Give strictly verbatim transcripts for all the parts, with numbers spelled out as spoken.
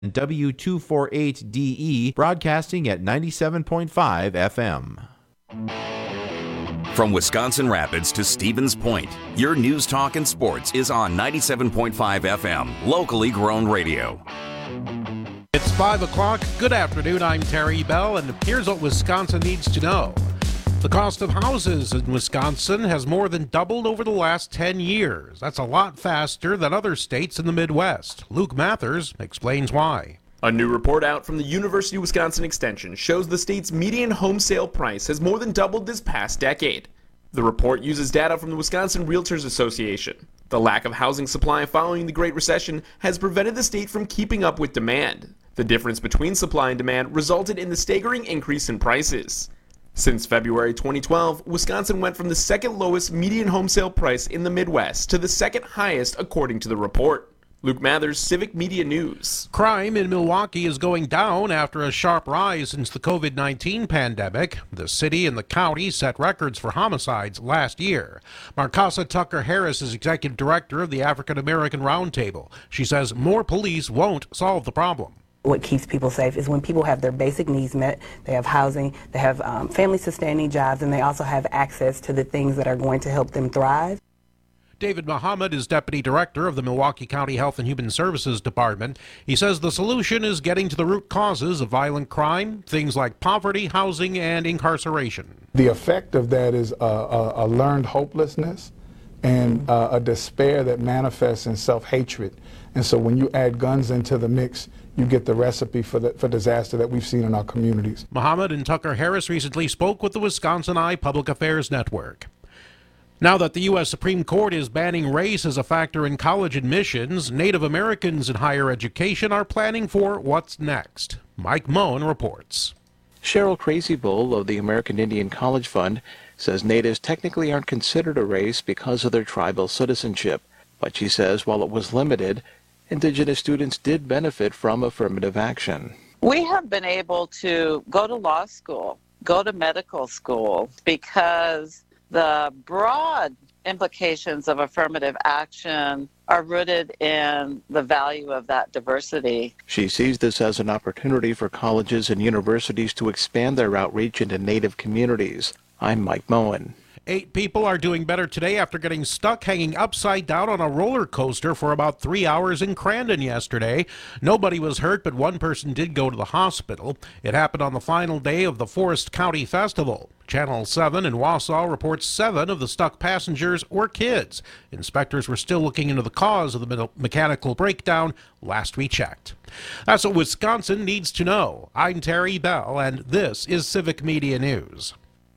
W two forty-eight D E, broadcasting at ninety-seven point five F M. From Wisconsin Rapids to Stevens Point, your news, talk, and sports is on ninety-seven point five F M, locally grown radio. It's five o'clock. Good afternoon. I'm Terry Bell, and here's what Wisconsin needs to know. The cost of houses in Wisconsin has more than doubled over the last ten years. That's a lot faster than other states in the Midwest. Luke Mathers explains why. A new report out from the University of Wisconsin Extension shows the state's median home sale price has more than doubled this past decade. The report uses data from the Wisconsin Realtors Association. The lack of housing supply following the Great Recession has prevented the state from keeping up with demand. The difference between supply and demand resulted in the staggering increase in prices. Since February twenty twelve, Wisconsin went from the second lowest median home sale price in the Midwest to the second highest according to the report. Luke Mathers, Civic Media News. Crime in Milwaukee is going down after a sharp rise since the COVID nineteen pandemic. The city and the county set records for homicides last year. Marcasa Tucker Harris is executive director of the African American Roundtable. She says more police won't solve the problem. What keeps people safe is when people have their basic needs met, they have housing, they have um, family-sustaining jobs, and they also have access to the things that are going to help them thrive. David Muhammad is deputy director of the Milwaukee County Health and Human Services Department. He says the solution is getting to the root causes of violent crime, things like poverty, housing, and incarceration. The effect of that is a, a, a learned hopelessness and uh, a despair that manifests in self-hatred. And so when you add guns into the mix, you get the recipe for the, for disaster that we've seen in our communities. Muhammad and Tucker Harris recently spoke with the Wisconsin Eye Public Affairs Network. Now that the U S Supreme Court is banning race as a factor in college admissions, Native Americans in higher education are planning for what's next. Mike Moen reports. Cheryl Crazybull of the American Indian College Fund says natives technically aren't considered a race because of their tribal citizenship. But she says while it was limited, Indigenous students did benefit from affirmative action. We have been able to go to law school, go to medical school, because the broad implications of affirmative action are rooted in the value of that diversity. She sees this as an opportunity for colleges and universities to expand their outreach into Native communities. I'm Mike Moen. Eight people are doing better today after getting stuck hanging upside down on a roller coaster for about three hours in Crandon yesterday. Nobody was hurt, but one person did go to the hospital. It happened on the final day of the Forest County Festival. Channel seven in Wausau reports seven of the stuck passengers were kids. Inspectors were still looking into the cause of the mechanical breakdown last we checked. That's what Wisconsin needs to know. I'm Terry Bell, and this is Civic Media News.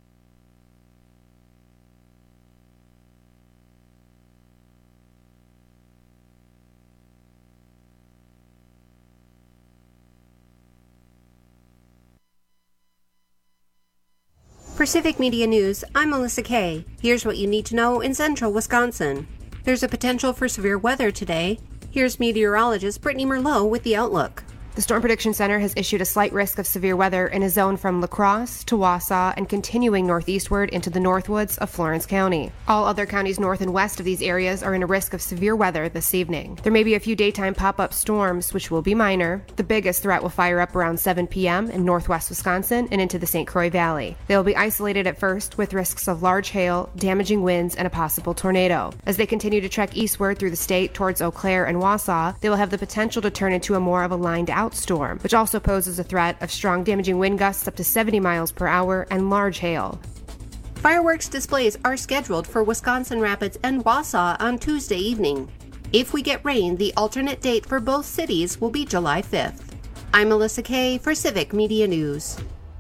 For Civic Media News, I'm Melissa Kay. Here's what you need to know in central Wisconsin. There's a potential for severe weather today. Here's meteorologist Brittany Merlot with the outlook. The Storm Prediction Center has issued a slight risk of severe weather in a zone from La Crosse to Wausau and continuing northeastward into the Northwoods of Florence County. All other counties north and west of these areas are in a risk of severe weather this evening. There may be a few daytime pop-up storms, which will be minor. The biggest threat will fire up around seven p.m. in northwest Wisconsin and into the Saint Croix Valley. They will be isolated at first with risks of large hail, damaging winds, and a possible tornado. As they continue to trek eastward through the state towards Eau Claire and Wausau, they will have the potential to turn into a more of a lined-out storm, which also poses a threat of strong damaging wind gusts up to seventy miles per hour and large hail. Fireworks displays are scheduled for Wisconsin Rapids and Wausau on Tuesday evening. If we get rain, the alternate date for both cities will be July fifth. I'm Melissa Kay for Civic Media News.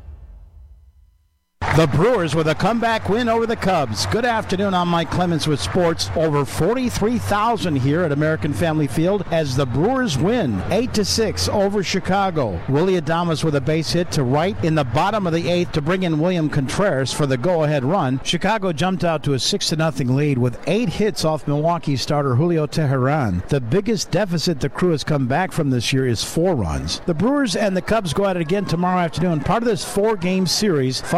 The Brewers with a comeback win over the Cubs. Good afternoon, I'm Mike Clemens with sports. Over forty-three thousand here at American Family Field as the Brewers win eight to six over Chicago. Willie Adames with a base hit to right in the bottom of the eighth to bring in William Contreras for the go-ahead run. Chicago jumped out to a six to nothing lead with eight hits off Milwaukee starter Julio Teheran. The biggest deficit the Crew has come back from this year is four runs. The Brewers and the Cubs go at it again tomorrow afternoon, part of this four-game series, followed by the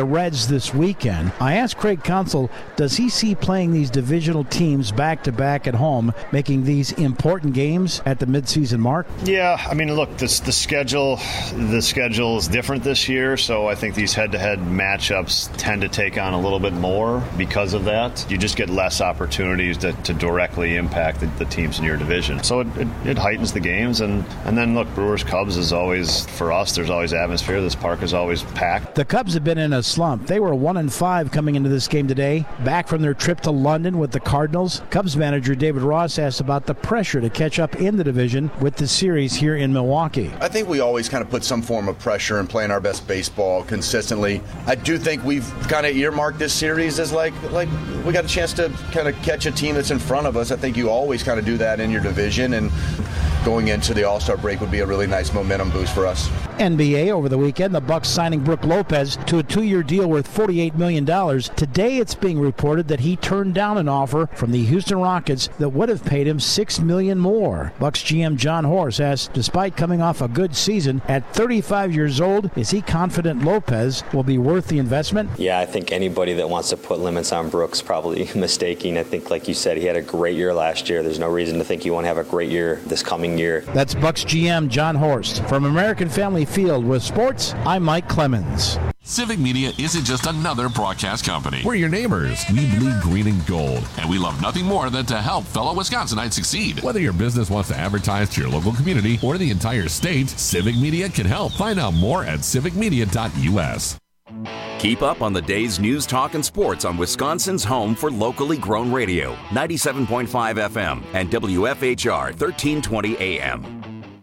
Reds this weekend. I asked Craig Counsell, does he see playing these divisional teams back-to-back at home, making these important games at the midseason mark? Yeah, I mean, look, this, the schedule the schedule is different this year, so I think these head-to-head matchups tend to take on a little bit more because of that. You just get less opportunities to, to directly impact the, the teams in your division. So it, it, it heightens the games, and, and then, look, Brewers-Cubs is always, for us, there's always atmosphere. This park is always packed. The Cubs have been in a slump. They were one and five coming into this game today. Back from their trip to London with the Cardinals, Cubs manager David Ross asked about the pressure to catch up in the division with the series here in Milwaukee. I think we always kind of put some form of pressure in playing our best baseball consistently. I do think we've kind of earmarked this series as like like we got a chance to kind of catch a team that's in front of us. I think you always kind of do that in your division, and going into the All-Star break would be a really nice momentum boost for us. N B A over the weekend, the Bucks signing Brook Lopez to a two-year deal worth forty-eight million dollars. Today it's being reported that he turned down an offer from the Houston Rockets that would have paid him six million dollars more. Bucks G M John Horst asked, despite coming off a good season, at thirty-five years old, is he confident Lopez will be worth the investment? Yeah, I think anybody that wants to put limits on Brooks probably mistaking. I think, like you said, he had a great year last year. There's no reason to think he won't have a great year this coming year. That's Bucks G M John Horst. From American Family Field with sports, I'm Mike Clemens. Civic Media isn't just another broadcast company. We're your neighbors. We bleed green and gold, and we love nothing more than to help fellow Wisconsinites succeed. Whether your business wants to advertise to your local community or the entire state, Civic Media can help. Find out more at civic media dot U S. Keep up on the day's news, talk, and sports on Wisconsin's home for locally grown radio, ninety-seven point five F M and W F H R thirteen twenty A M.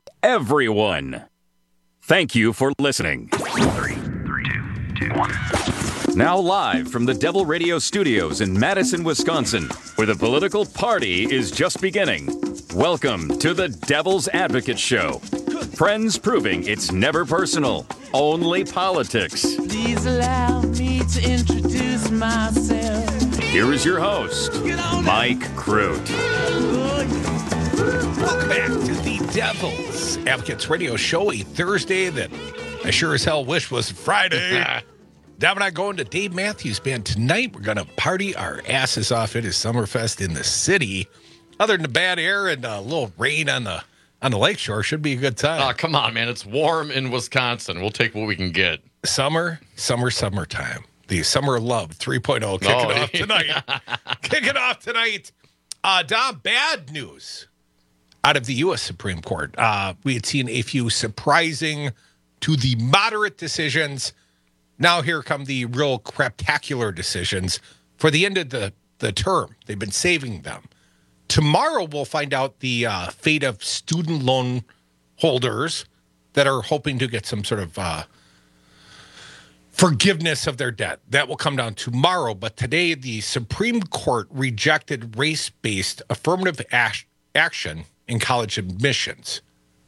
Everyone, thank you for listening. Three, three, two, two, one. Now live from the Devil Radio Studios in Madison, Wisconsin, where the political party is just beginning. Welcome to the Devil's Advocate Show. Friends proving it's never personal, only politics. Please allow me to introduce myself. Here is your host, Mike Crute. Welcome back to the Devil's Advocates Radio Show, a Thursday that I sure as hell wish was Friday. Dab and I going to Dave Matthews Band tonight. We're going to party our asses off. It is Summerfest in the city. Other than the bad air and a little rain on the on the lakeshore, should be a good time. Oh, come on, man. It's warm in Wisconsin. We'll take what we can get. Summer, summer, summertime. The Summer of Love three point oh kicking Oh, off tonight. Kicking off tonight. Uh, Dom, bad news out of the U S Supreme Court. Uh, we had seen a few surprising to the moderate decisions. Now here come the real craptacular decisions for the end of the, the term. They've been saving them. Tomorrow we'll find out the uh, fate of student loan holders that are hoping to get some sort of uh, forgiveness of their debt. That will come down tomorrow. But today the Supreme Court rejected race-based affirmative act- action in college admissions.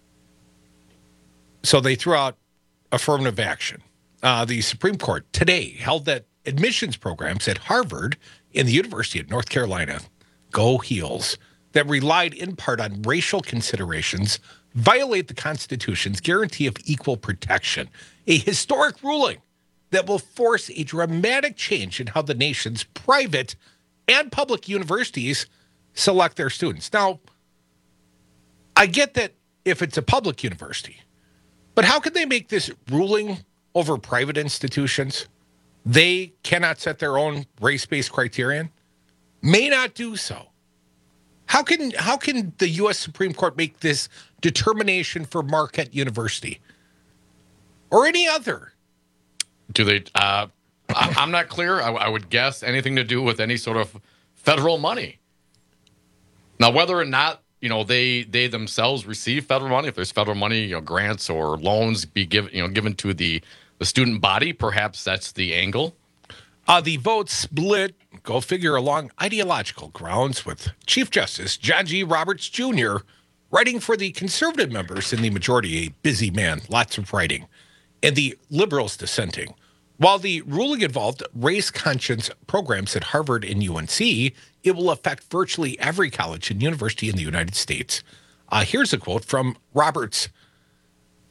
So they threw out affirmative action. Uh, the Supreme Court today held that admissions programs at Harvard and the University of North Carolina, go Heels, that relied in part on racial considerations violate the Constitution's guarantee of equal protection, a historic ruling that will force a dramatic change in how the nation's private and public universities select their students. Now, I get that if it's a public university, but how can they make this ruling over private institutions? They cannot set their own race-based criterion, may not do so. How can how can the U S Supreme Court make this determination for Marquette University or any other? Do they? Uh, I, I'm not clear. I, I would guess anything to do with any sort of federal money. Now, whether or not you know they they themselves receive federal money, if there's federal money, you know, grants or loans be given you know given to the the student body, perhaps that's the angle. Uh, the vote split, go figure, along ideological grounds, with Chief Justice John G. Roberts Junior writing for the conservative members in the majority, a busy man, lots of writing, and the liberals dissenting. While the ruling involved race conscience programs at Harvard and U N C, it will affect virtually every college and university in the United States. Uh, here's a quote from Roberts.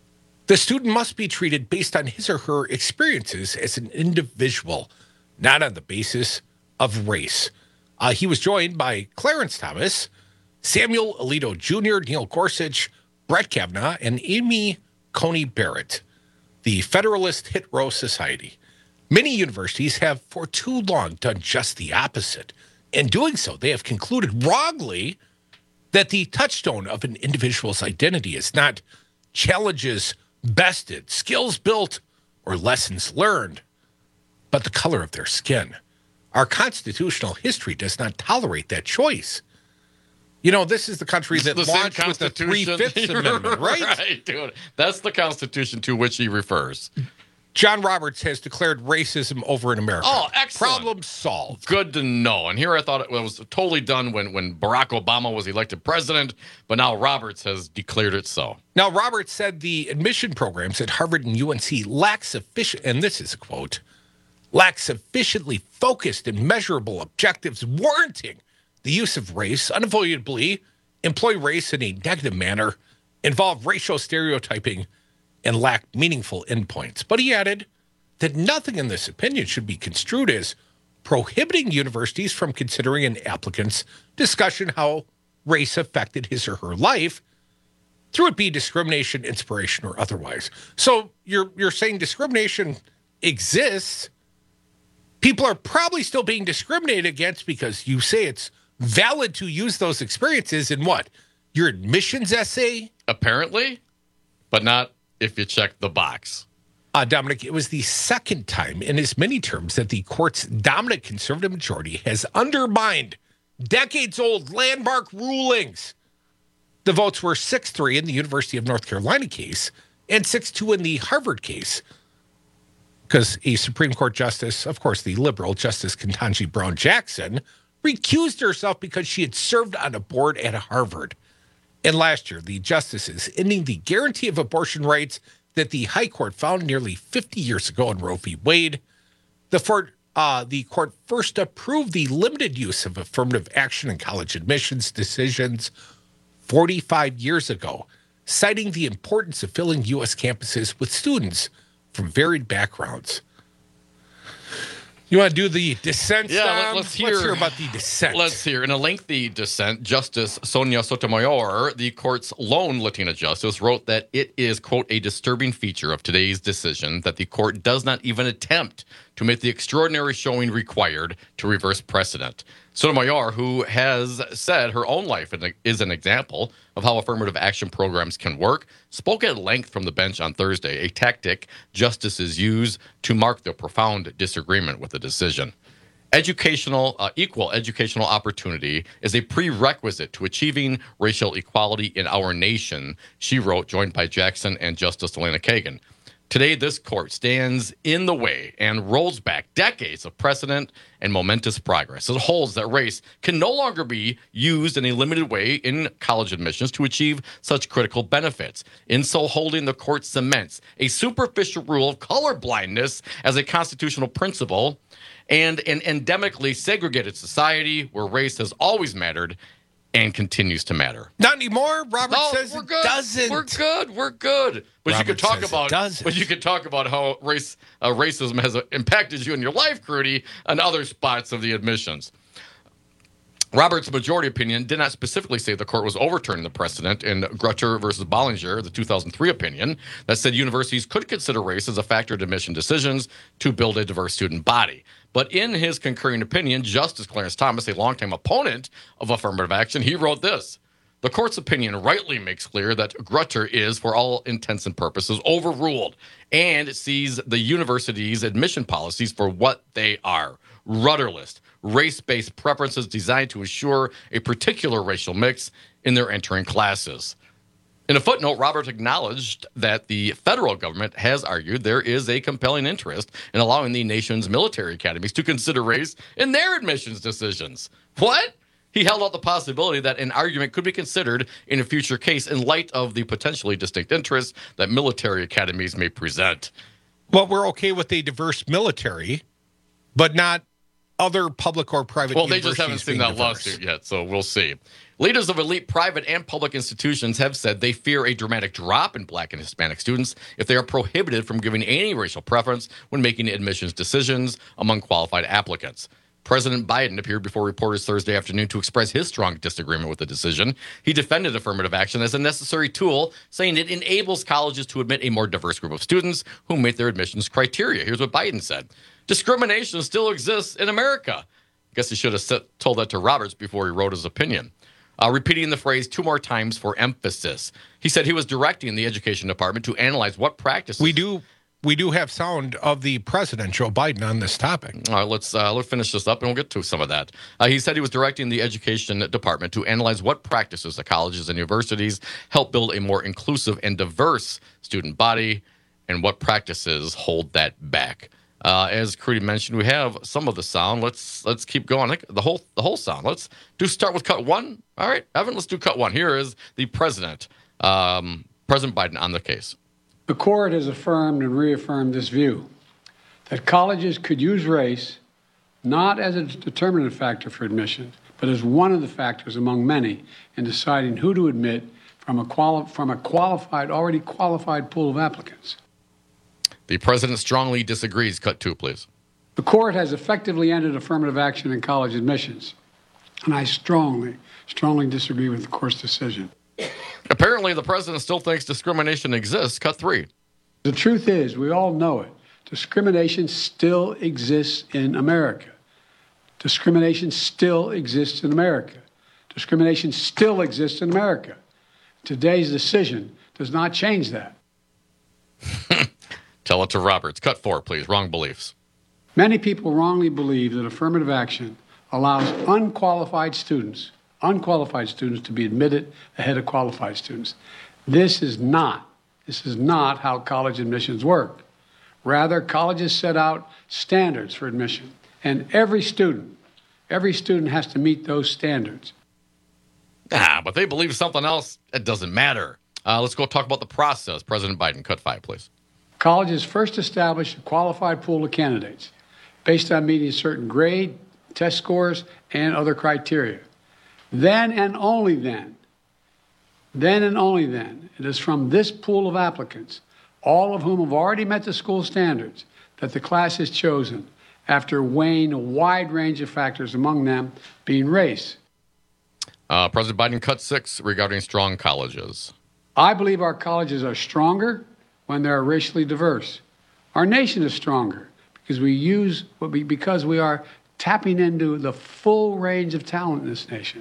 The student must be treated based on his or her experiences as an individual, not on the basis of race. Uh, he was joined by Clarence Thomas, Samuel Alito Junior, Neil Gorsuch, Brett Kavanaugh, and Amy Coney Barrett. The Federalist Hit Row Society. Many universities have for too long done just the opposite. In doing so, they have concluded wrongly that the touchstone of an individual's identity is not challenges bested, skills built, or lessons learned, but the color of their skin. Our constitutional history does not tolerate that choice. You know, this is the country that the launched with the Three-Fifths Amendment, right? Right, dude. That's the Constitution to which he refers. John Roberts has declared racism over in America. Oh, excellent. Problem solved. Good to know. And here I thought it was totally done when, when Barack Obama was elected president, but now Roberts has declared it so. Now, Roberts said the admission programs at Harvard and U N C lack sufficient, and this is a quote, lack sufficiently focused and measurable objectives warranting the use of race, unavoidably employ race in a negative manner, involve racial stereotyping, and lack meaningful endpoints. But he added that nothing in this opinion should be construed as prohibiting universities from considering an applicant's discussion how race affected his or her life, through it be discrimination, inspiration, or otherwise. So you're you're saying discrimination exists. People are probably still being discriminated against because you say it's valid to use those experiences in what? Your admissions essay? Apparently, but not if you check the box. Uh, Dominic, it was the second time in as many terms that the court's dominant conservative majority has undermined decades-old landmark rulings. The votes were six three in the University of North Carolina case and six two in the Harvard case, because a Supreme Court justice, of course, the liberal Justice Ketanji Brown Jackson, recused herself because she had served on a board at Harvard. And last year, the justices ending the guarantee of abortion rights that the High Court found nearly fifty years ago in Roe v. Wade, the, for, uh, the court first approved the limited use of affirmative action in college admissions decisions forty-five years ago, citing the importance of filling U S campuses with students from varied backgrounds. You want to do the dissent? Yeah, Dom? let's hear, let's hear about the dissent. Let's hear. In a lengthy dissent, Justice Sonia Sotomayor, the court's lone Latina justice, wrote that it is, quote, a disturbing feature of today's decision that the court does not even attempt to make the extraordinary showing required to reverse precedent. Sotomayor, who has said her own life is an example of how affirmative action programs can work, spoke at length from the bench on Thursday, a tactic justices use to mark their profound disagreement with the decision. Educational, uh, equal educational opportunity is a prerequisite to achieving racial equality in our nation, she wrote, joined by Jackson and Justice Elena Kagan. Today, this court stands in the way and rolls back decades of precedent and momentous progress. It holds that race can no longer be used in a limited way in college admissions to achieve such critical benefits. In so holding, the court cements a superficial rule of colorblindness as a constitutional principle and an endemically segregated society where race has always mattered and continues to matter. Not anymore. Robert no, says we're it good. doesn't. We're good. We're good. But Robert you could talk says about. it doesn't. But you could talk about how race uh, racism has uh, impacted you in your life, Crudy, and other spots of the admissions. Roberts' majority opinion did not specifically say the court was overturning the precedent in Grutter versus Bollinger, the two thousand three opinion, that said universities could consider race as a factor in admission decisions to build a diverse student body. But in his concurring opinion, Justice Clarence Thomas, a longtime opponent of affirmative action, he wrote this. The court's opinion rightly makes clear that Grutter is, for all intents and purposes, overruled, and it sees the university's admission policies for what they are, rudderless, race-based preferences designed to ensure a particular racial mix in their entering classes. In a footnote, Roberts acknowledged that the federal government has argued there is a compelling interest in allowing the nation's military academies to consider race in their admissions decisions. What? He held out the possibility that an argument could be considered in a future case in light of the potentially distinct interests that military academies may present. Well, we're okay with a diverse military, but not other public or private Well, they just haven't seen that diverse. lawsuit yet, so we'll see. Leaders of elite private and public institutions have said they fear a dramatic drop in black and Hispanic students if they are prohibited from giving any racial preference when making admissions decisions among qualified applicants. President Biden appeared before reporters Thursday afternoon to express his strong disagreement with the decision. He defended affirmative action as a necessary tool, saying it enables colleges to admit a more diverse group of students who meet their admissions criteria. Here's what Biden said. Discrimination still exists in America. I guess he should have set, told that to Roberts before he wrote his opinion. Uh, repeating the phrase two more times for emphasis. He said he was directing the education department to analyze what practices... We do we do have sound of the president, Joe Biden, on this topic. All right, let's, uh, let's finish this up and we'll get to some of that. Uh, he said he was directing the education department to analyze what practices the colleges and universities help build a more inclusive and diverse student body and what practices hold that back. Uh, as Crudy mentioned, we have some of the sound. Let's let's keep going. The whole the whole sound. Let's do start with cut one. All right, Evan, let's do cut one. Here is the president, um, President Biden, on the case. The court has affirmed and reaffirmed this view that colleges could use race not as a determinative factor for admission, but as one of the factors among many in deciding who to admit from a quali- from a qualified, already qualified pool of applicants. The president strongly disagrees. Cut two, please. The court has effectively ended affirmative action in college admissions, and I strongly, strongly disagree with the court's decision. Apparently, the president still thinks discrimination exists. Cut three. The truth is, we all know it. Discrimination still exists in America. Discrimination still exists in America. Discrimination still exists in America. Today's decision does not change that. Tell it to Roberts. Cut four, please. Wrong beliefs. Many people wrongly believe that affirmative action allows unqualified students, unqualified students to be admitted ahead of qualified students. This is not, this is not how college admissions work. Rather, colleges set out standards for admission, and every student, every student has to meet those standards. Ah, but they believe something else. It doesn't matter. Uh, let's go talk about the process. President Biden, cut five, please. Colleges first establish a qualified pool of candidates based on meeting certain grade, test scores, and other criteria. Then and only then, then and only then, it is from this pool of applicants, all of whom have already met the school standards, that the class is chosen after weighing a wide range of factors, among them being race. Uh, President Biden, cut six regarding strong colleges. I believe our colleges are stronger when they're racially diverse. Our nation is stronger because we use because we are tapping into the full range of talent in this nation.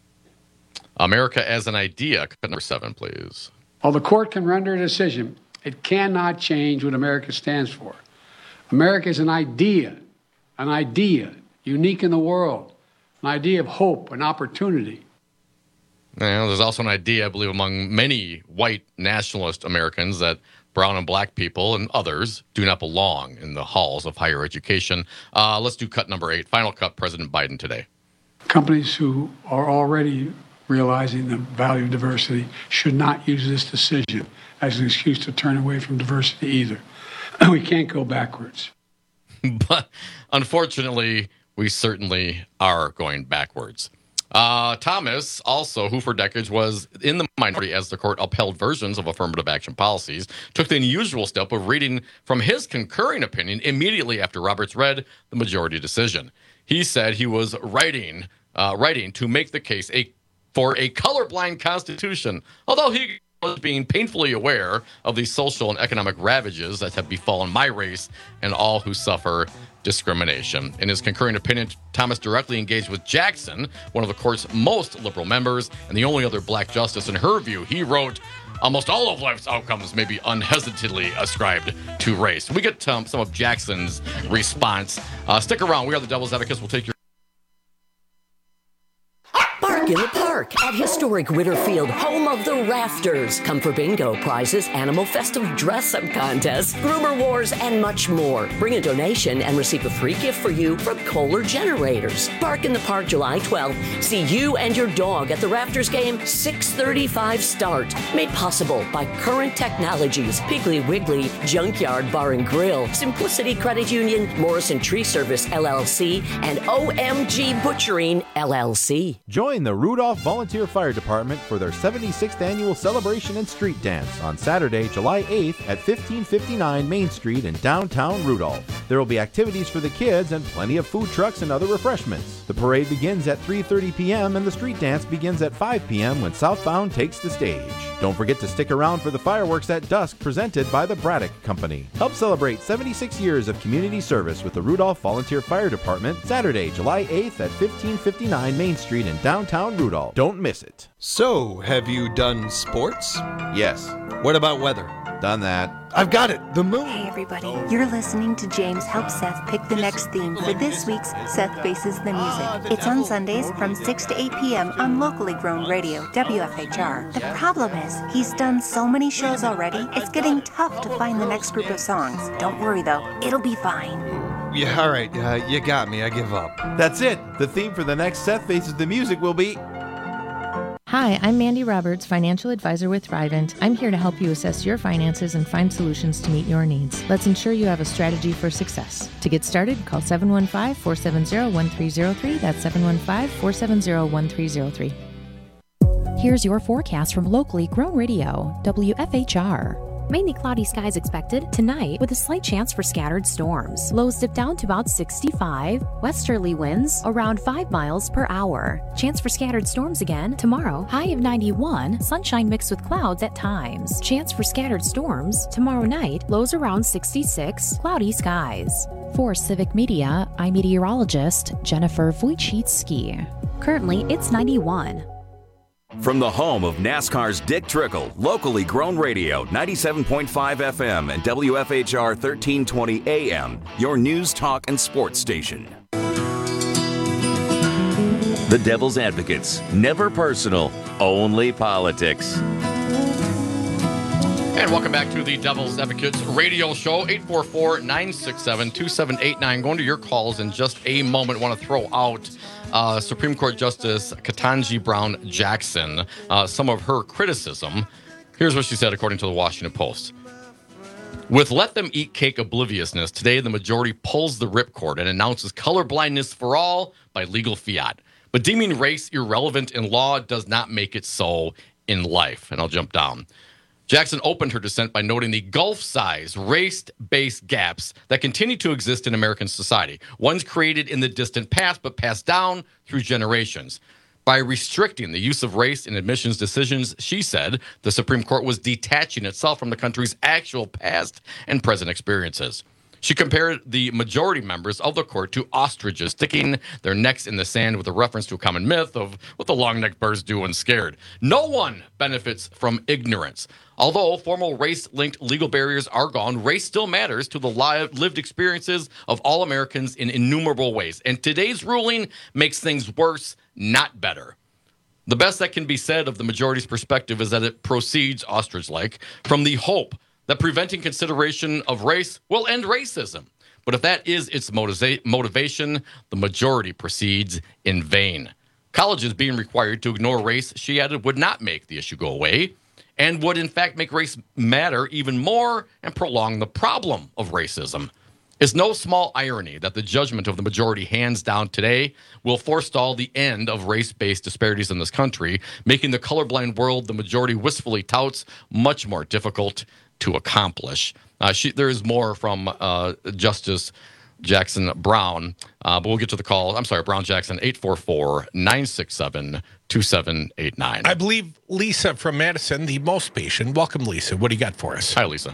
America as an idea. Cut number seven, please. While the court can render a decision, it cannot change what America stands for. America is an idea, an idea unique in the world, an idea of hope and opportunity. Now, there's also an idea, I believe, among many white nationalist Americans that brown and black people and others do not belong in the halls of higher education. Uh, let's do cut number eight. Final cut, President Biden today. Companies who are already realizing the value of diversity should not use this decision as an excuse to turn away from diversity either. We can't go backwards. But unfortunately, we certainly are going backwards. Uh, Thomas, also, who for decades was in the minority as the court upheld versions of affirmative action policies, took the unusual step of reading from his concurring opinion immediately after Roberts read the majority decision. He said he was writing, uh, writing to make the case a, for a colorblind constitution, although he was being painfully aware of the social and economic ravages that have befallen my race and all who suffer discrimination. In his concurring opinion, Thomas directly engaged with Jackson, one of the court's most liberal members, and the only other black justice. In her view, he wrote, almost all of life's outcomes may be unhesitatingly ascribed to race. We get um, some of Jackson's response. Uh, stick around. We are the Devil's Advocates. We'll take your... Bark in the park. Park at historic Witterfield, home of the Rafters. Come for bingo, prizes, Animal Festive dress-up contests, groomer wars, and much more. Bring a donation and receive a free gift for you from Kohler Generators. Park in the Park July twelfth. See you and your dog at the Rafters game, six thirty-five start. Made possible by Current Technologies, Piggly Wiggly, Junkyard Bar and Grill, Simplicity Credit Union, Morrison Tree Service, L L C, and O M G Butchering, L L C. Join the Rudolph Volunteer Fire Department for their seventy-sixth annual celebration and street dance on Saturday, July eighth at fifteen fifty-nine Main Street in downtown Rudolph. There will be activities for the kids and plenty of food trucks and other refreshments. The parade begins at three thirty p.m. and the street dance begins at five p.m. when Southbound takes the stage. Don't forget to stick around for the fireworks at dusk presented by the Braddock Company. Help celebrate seventy-six years of community service with the Rudolph Volunteer Fire Department Saturday, July eighth at fifteen fifty-nine Main Street in downtown Rudolph. Don't miss it. So, have you done sports? Yes. What about weather? Done that. I've got it. The moon. Hey, everybody. You're listening to James Help Seth pick the next theme for this week's Seth Faces the Music. It's on Sundays from six to eight p.m. on locally grown radio, W F H R. The problem is, he's done so many shows already, it's getting tough to find the next group of songs. Don't worry, though. It'll be fine. Yeah, all right. Uh, you got me. I give up. That's it. The theme for the next Seth Faces the Music will be... Hi, I'm Mandy Roberts, financial advisor with Thrivent. I'm here to help you assess your finances and find solutions to meet your needs. Let's ensure you have a strategy for success. To get started, call seven one five, four seven zero, one three zero three. That's seven one five, four seven zero, one three zero three. Here's your forecast from locally grown radio, W F H R. Mainly cloudy skies expected tonight with a slight chance for scattered storms. Lows dip down to about sixty-five. Westerly winds around five miles per hour. Chance for scattered storms again tomorrow. High of ninety-one. Sunshine mixed with clouds at times. Chance for scattered storms tomorrow night. Lows around sixty-six. Cloudy skies. For Civic Media, I'm meteorologist Jennifer Wojcicki. Currently, it's ninety-one. From the home of NASCAR's Dick Trickle, locally grown radio, ninety-seven point five F M and W F H R thirteen twenty A M, your news, talk, and sports station. The Devil's Advocates, never personal, only politics. And welcome back to the Devil's Advocates radio show, eight four four, nine six seven, two seven eight nine. Going to your calls in just a moment. I want to throw out uh, Supreme Court Justice Ketanji Brown Jackson, uh, some of her criticism. Here's what she said, according to the Washington Post. With Let Them Eat Cake obliviousness, today the majority pulls the ripcord and announces colorblindness for all by legal fiat. But deeming race irrelevant in law does not make it so in life. And I'll jump down. Jackson opened her dissent by noting the gulf-size, race-based gaps that continue to exist in American society, ones created in the distant past but passed down through generations. By restricting the use of race in admissions decisions, she said the Supreme Court was detaching itself from the country's actual past and present experiences. She compared the majority members of the court to ostriches sticking their necks in the sand with a reference to a common myth of what the long-necked birds do when scared. No one benefits from ignorance. Although formal race-linked legal barriers are gone, race still matters to the lived experiences of all Americans in innumerable ways. And today's ruling makes things worse, not better. The best that can be said of the majority's perspective is that it proceeds, ostrich-like, from the hope that preventing consideration of race will end racism. But if that is its motiva- motivation, the majority proceeds in vain. Colleges being required to ignore race, she added, would not make the issue go away and would in fact make race matter even more and prolong the problem of racism. It's no small irony that the judgment of the majority hands down today will forestall the end of race-based disparities in this country, making the colorblind world the majority wistfully touts much more difficult to accomplish. Uh, she, there is more from uh, Justice Jackson Brown, uh, but we'll get to the call. I'm sorry, Brown Jackson, eight four four, nine six seven, two seven eight nine. I believe Lisa from Madison, the most patient. Welcome, Lisa. What do you got for us? Hi, Lisa.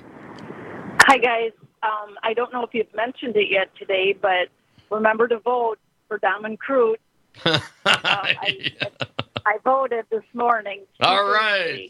Hi, guys. Um, I don't know if you've mentioned it yet today, but remember to vote for Dominic Crute. uh, I, I voted this morning. All right.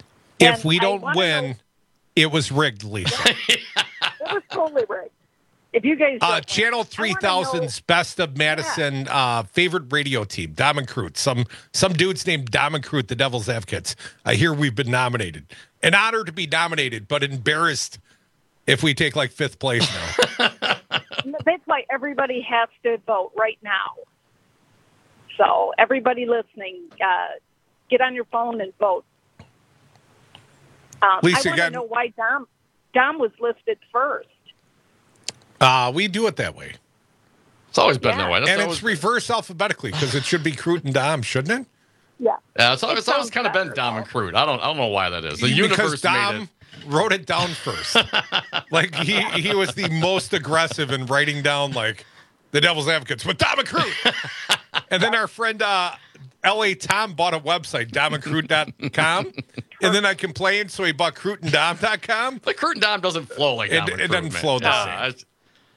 If we don't win, know, it was rigged, Lisa. It was totally rigged. if you guys uh, Channel three thousand's Best of Madison yeah. uh, favorite radio team, Dom and Crute. Some some dudes named Dom and Crute, the Devil's Advocates. I hear we've been nominated. An honor to be nominated, but embarrassed if we take like fifth place now. That's why everybody has to vote right now. So everybody listening, uh, get on your phone and vote. Um, Lisa, I want to know why Dom Dom was listed first. Uh, we do it that way. It's always been yeah. that way. That's and always... it's reversed alphabetically because it should be Crute and Dom, shouldn't it? Yeah. Yeah, it's, it it's always kind of been Dom and Crute. I don't I don't know why that is. The because universe Dom made it. wrote it down first. Like he, he was the most aggressive in writing down like the Devil's Advocates with Dom and Crute. And then our friend uh, L A Tom bought a website, dom and crute dot com. And then I complained, so he bought crute and dom dot com. But Crute and Dom doesn't flow like Dom It, and it Crute, doesn't man. flow the yeah, same.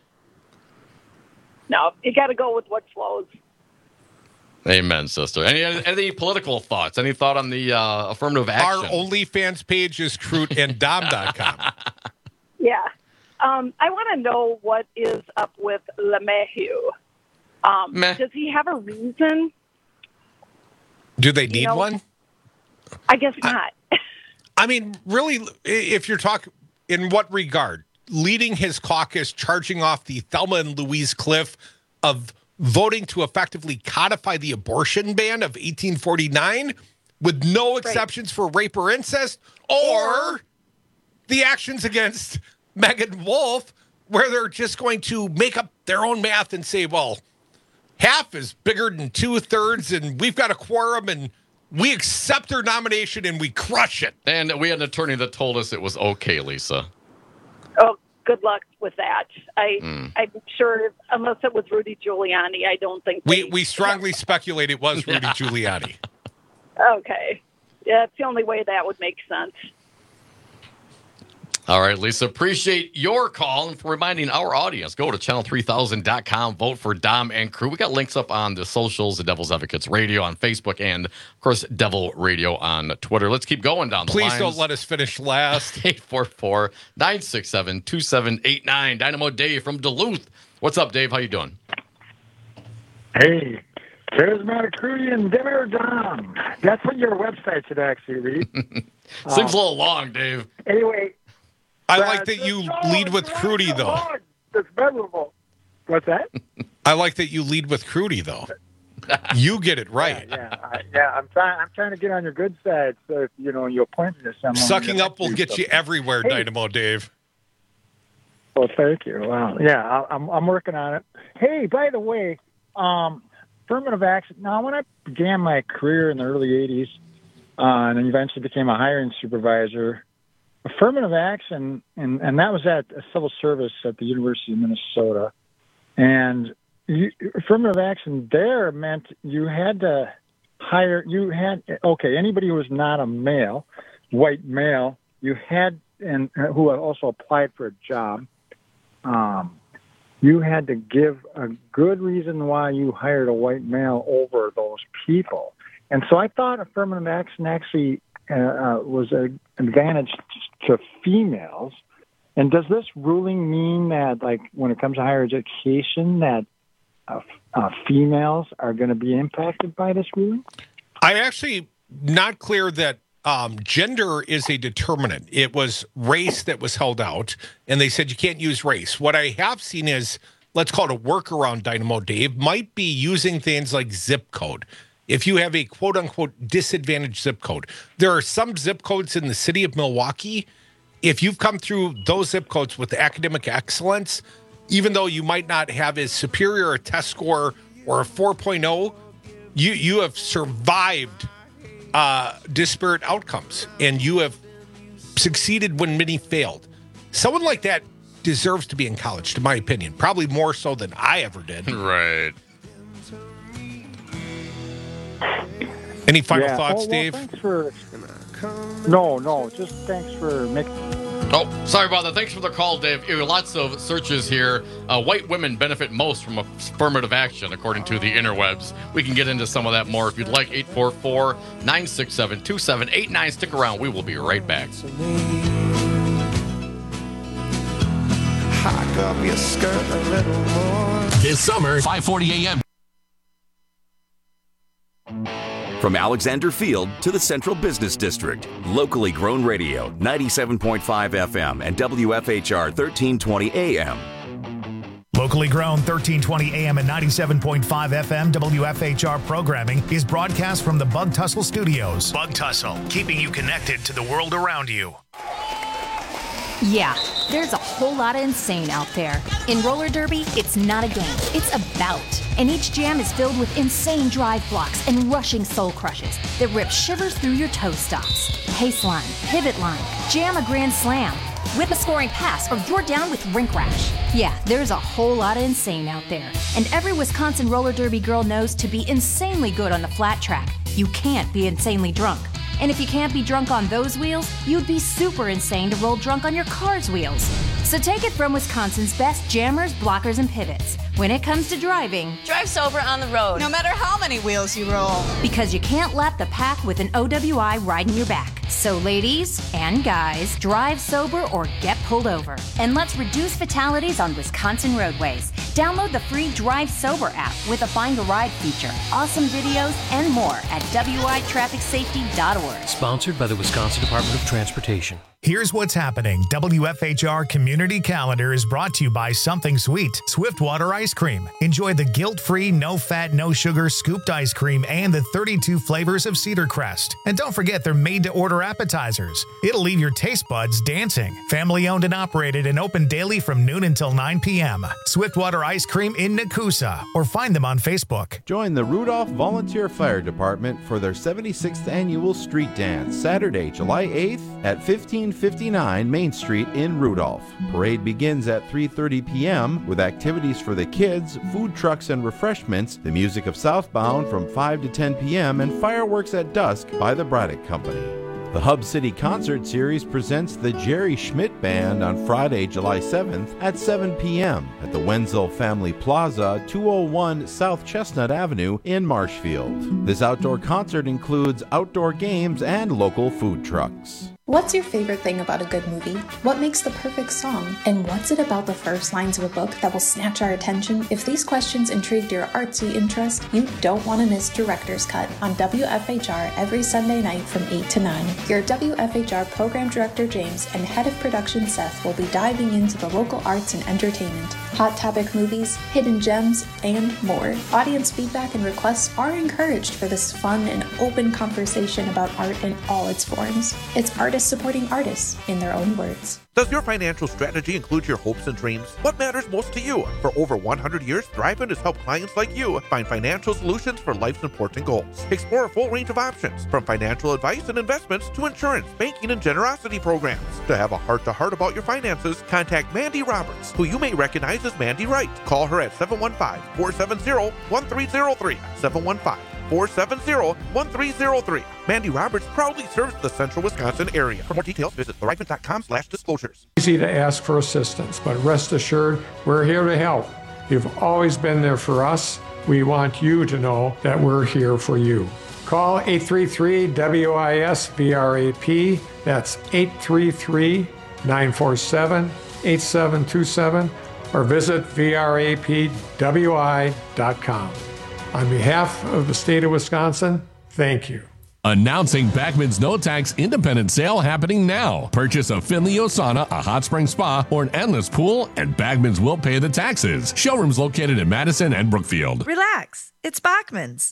No, you got to go with what flows. Amen, sister. Any any political thoughts? Any thought on the uh, affirmative action? Our OnlyFans page is crute and dom dot com. Yeah. Um, I want to know what is up with LeMahieu. Um, does he have a reason? Do they need you know, one? I guess not. I, I mean, really, if you're talking in what regard? Leading his caucus, charging off the Thelma and Louise cliff of voting to effectively codify the abortion ban of eighteen forty-nine with no exceptions right. for rape or incest, or the actions against Megan Wolf, where they're just going to make up their own math and say, well, half is bigger than two-thirds, and we've got a quorum, and we accept her nomination, and we crush it. And we had an attorney that told us it was okay, Lisa. Oh, good luck with that. I, Mm. I'm sure, unless it was Rudy Giuliani, I don't think We they- we strongly speculate it was Rudy Giuliani. Okay. Yeah, it's the only way that would make sense. All right, Lisa, appreciate your call and for reminding our audience. Go to channel three thousand dot com, vote for Dom and Crute. We got links up on the socials, the Devil's Advocates Radio on Facebook, and, of course, Devil Radio on Twitter. Let's keep going down the Please lines. don't let us finish last. eight four four, nine six seven, two seven eight nine. Dynamo Dave from Duluth. What's up, Dave? How you doing? Hey, Charismatic Crute and Dimmer Dom. That's what your website should actually read. Seems uh, a little long, Dave. Anyway. I like that you lead with Crudey, though. It's memorable. What's that? I like that you lead with Crudey, though. You get it right. Yeah, yeah, I, yeah. I'm trying. I'm trying to get on your good side. So if you know you appoint me to someone, sucking up will get something. you everywhere, hey. Dynamo Dave. Well, thank you. Wow. Yeah, I, I'm I'm working on it. Hey, by the way, um, affirmative action. Now, when I began my career in the early eighties, uh, and then eventually became a hiring supervisor. Affirmative action, and, and that was at a civil service at the University of Minnesota. And you, affirmative action there meant you had to hire, you had, okay, anybody who was not a male, white male, you had, and who also applied for a job, um, you had to give a good reason why you hired a white male over those people. And so I thought affirmative action actually uh, uh, was an advantage to females. And does this ruling mean that, like, when it comes to higher education, that uh, uh, females are going to be impacted by this ruling? I actually not clear that um, gender is a determinant. It was race that was held out, and they said you can't use race. What I have seen is, let's call it a workaround, Dynamo Dave, might be using things like zip code. If you have a quote-unquote disadvantaged zip code, there are some zip codes in the city of Milwaukee. If you've come through those zip codes with academic excellence, even though you might not have as superior a test score or a four point oh, you, you have survived uh, disparate outcomes, and you have succeeded when many failed. Someone like that deserves to be in college, to my opinion, probably more so than I ever did. Right. Any final yeah. thoughts, oh, well, Dave? Thanks for. No, no, just thanks for making. Oh, sorry about that. Thanks for the call, Dave. There are lots of searches here. Uh, white women benefit most from affirmative action, according to the interwebs. We can get into some of that more if you'd like. eight four four, nine six seven, two seven eight nine. Stick around. We will be right back. up your skirt a little more. This summer, five forty a.m. From Alexander Field to the Central Business District, locally grown radio, ninety-seven point five F M and W F H R thirteen twenty A M. Locally grown thirteen twenty A M and ninety-seven point five F M W F H R programming is broadcast from the Bug Tussle Studios. Bug Tussle, keeping you connected to the world around you. Yeah, there's a whole lot of insane out there. In roller derby, it's not a game, it's a bout. And each jam is filled with insane drive blocks and rushing soul crushes that rip shivers through your toe stops. Pace line, pivot line, jam a grand slam, whip a scoring pass, or you're down with rink rash. Yeah, there's a whole lot of insane out there. And every Wisconsin roller derby girl knows to be insanely good on the flat track, you can't be insanely drunk. And if you can't be drunk on those wheels, you'd be super insane to roll drunk on your car's wheels. So take it from Wisconsin's best jammers, blockers, and pivots. When it comes to driving, drive sober on the road, no matter how many wheels you roll. Because you can't lap the pack with an O W I riding your back. So ladies and guys, drive sober or get pulled over. And let's reduce fatalities on Wisconsin roadways. Download the free Drive Sober app with a Find a Ride feature, awesome videos, and more at W I traffic safety dot org. Sponsored by the Wisconsin Department of Transportation. Here's what's happening. W F H R Community Calendar is brought to you by Something Sweet, Swiftwater Ice Cream. Enjoy the guilt-free, no-fat, no-sugar scooped ice cream and the thirty-two flavors of Cedar Crest. And don't forget they're made-to-order appetizers. It'll leave your taste buds dancing. Family-owned and operated and open daily from noon until nine p.m. Swiftwater Ice Cream in Nakusa, or find them on Facebook. Join the Rudolph Volunteer Fire Department for their seventy-sixth Annual Street Dance, Saturday, July eighth at fifteen fifty-nine Main Street in Rudolph. Parade begins at three thirty p.m. with activities for the kids, food trucks and refreshments, the music of Southbound from five to ten p.m., and fireworks at dusk by the Braddock Company. The Hub City Concert Series presents the Jerry Schmidt Band on Friday, July seventh at seven p.m. at the Wenzel Family Plaza, two oh one South Chestnut Avenue in Marshfield. This outdoor concert includes outdoor games and local food trucks. What's your favorite thing about a good movie? What makes the perfect song? And what's it about the first lines of a book that will snatch our attention? If these questions intrigued your artsy interest, you don't want to miss Director's Cut on W F H R every Sunday night from eight to nine. Your W F H R Program Director James and Head of Production Seth will be diving into the local arts and entertainment, hot topic movies, hidden gems, and more. Audience feedback and requests are encouraged for this fun and open conversation about art in all its forms. It's artists supporting artists in their own words. Does your financial strategy include your hopes and dreams? What matters most to you? For over one hundred years, Thrivent has helped clients like you find financial solutions for life's important goals. Explore a full range of options, from financial advice and investments to insurance, banking, and generosity programs. To have a heart-to-heart about your finances, contact Mandy Roberts, who you may recognize as Mandy Wright. Call her at seven one five, four seven zero, one three zero three, seven one five, four seven zero, one three zero three. Mandy Roberts proudly serves the central Wisconsin area. For more details, visit thrivent.com slash disclosures. Easy to ask for assistance, but rest assured, we're here to help. You've always been there for us. We want you to know that we're here for you. Call eight three three W I S V R A P. That's eight three three, nine four seven, eight seven two seven, or visit V R A P W I dot com. On behalf of the state of Wisconsin, thank you. Announcing Backman's No Tax Independent Sale happening now. Purchase a Finley Osana, a hot spring spa, or an endless pool, and Backman's will pay the taxes. Showrooms located in Madison and Brookfield. Relax, it's Bachman's.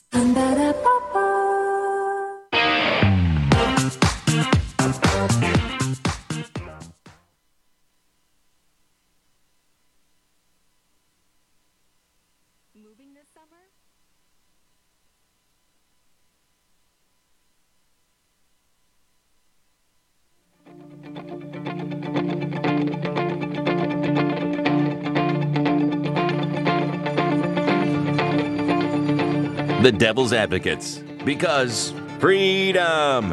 The Devil's Advocates, because freedom.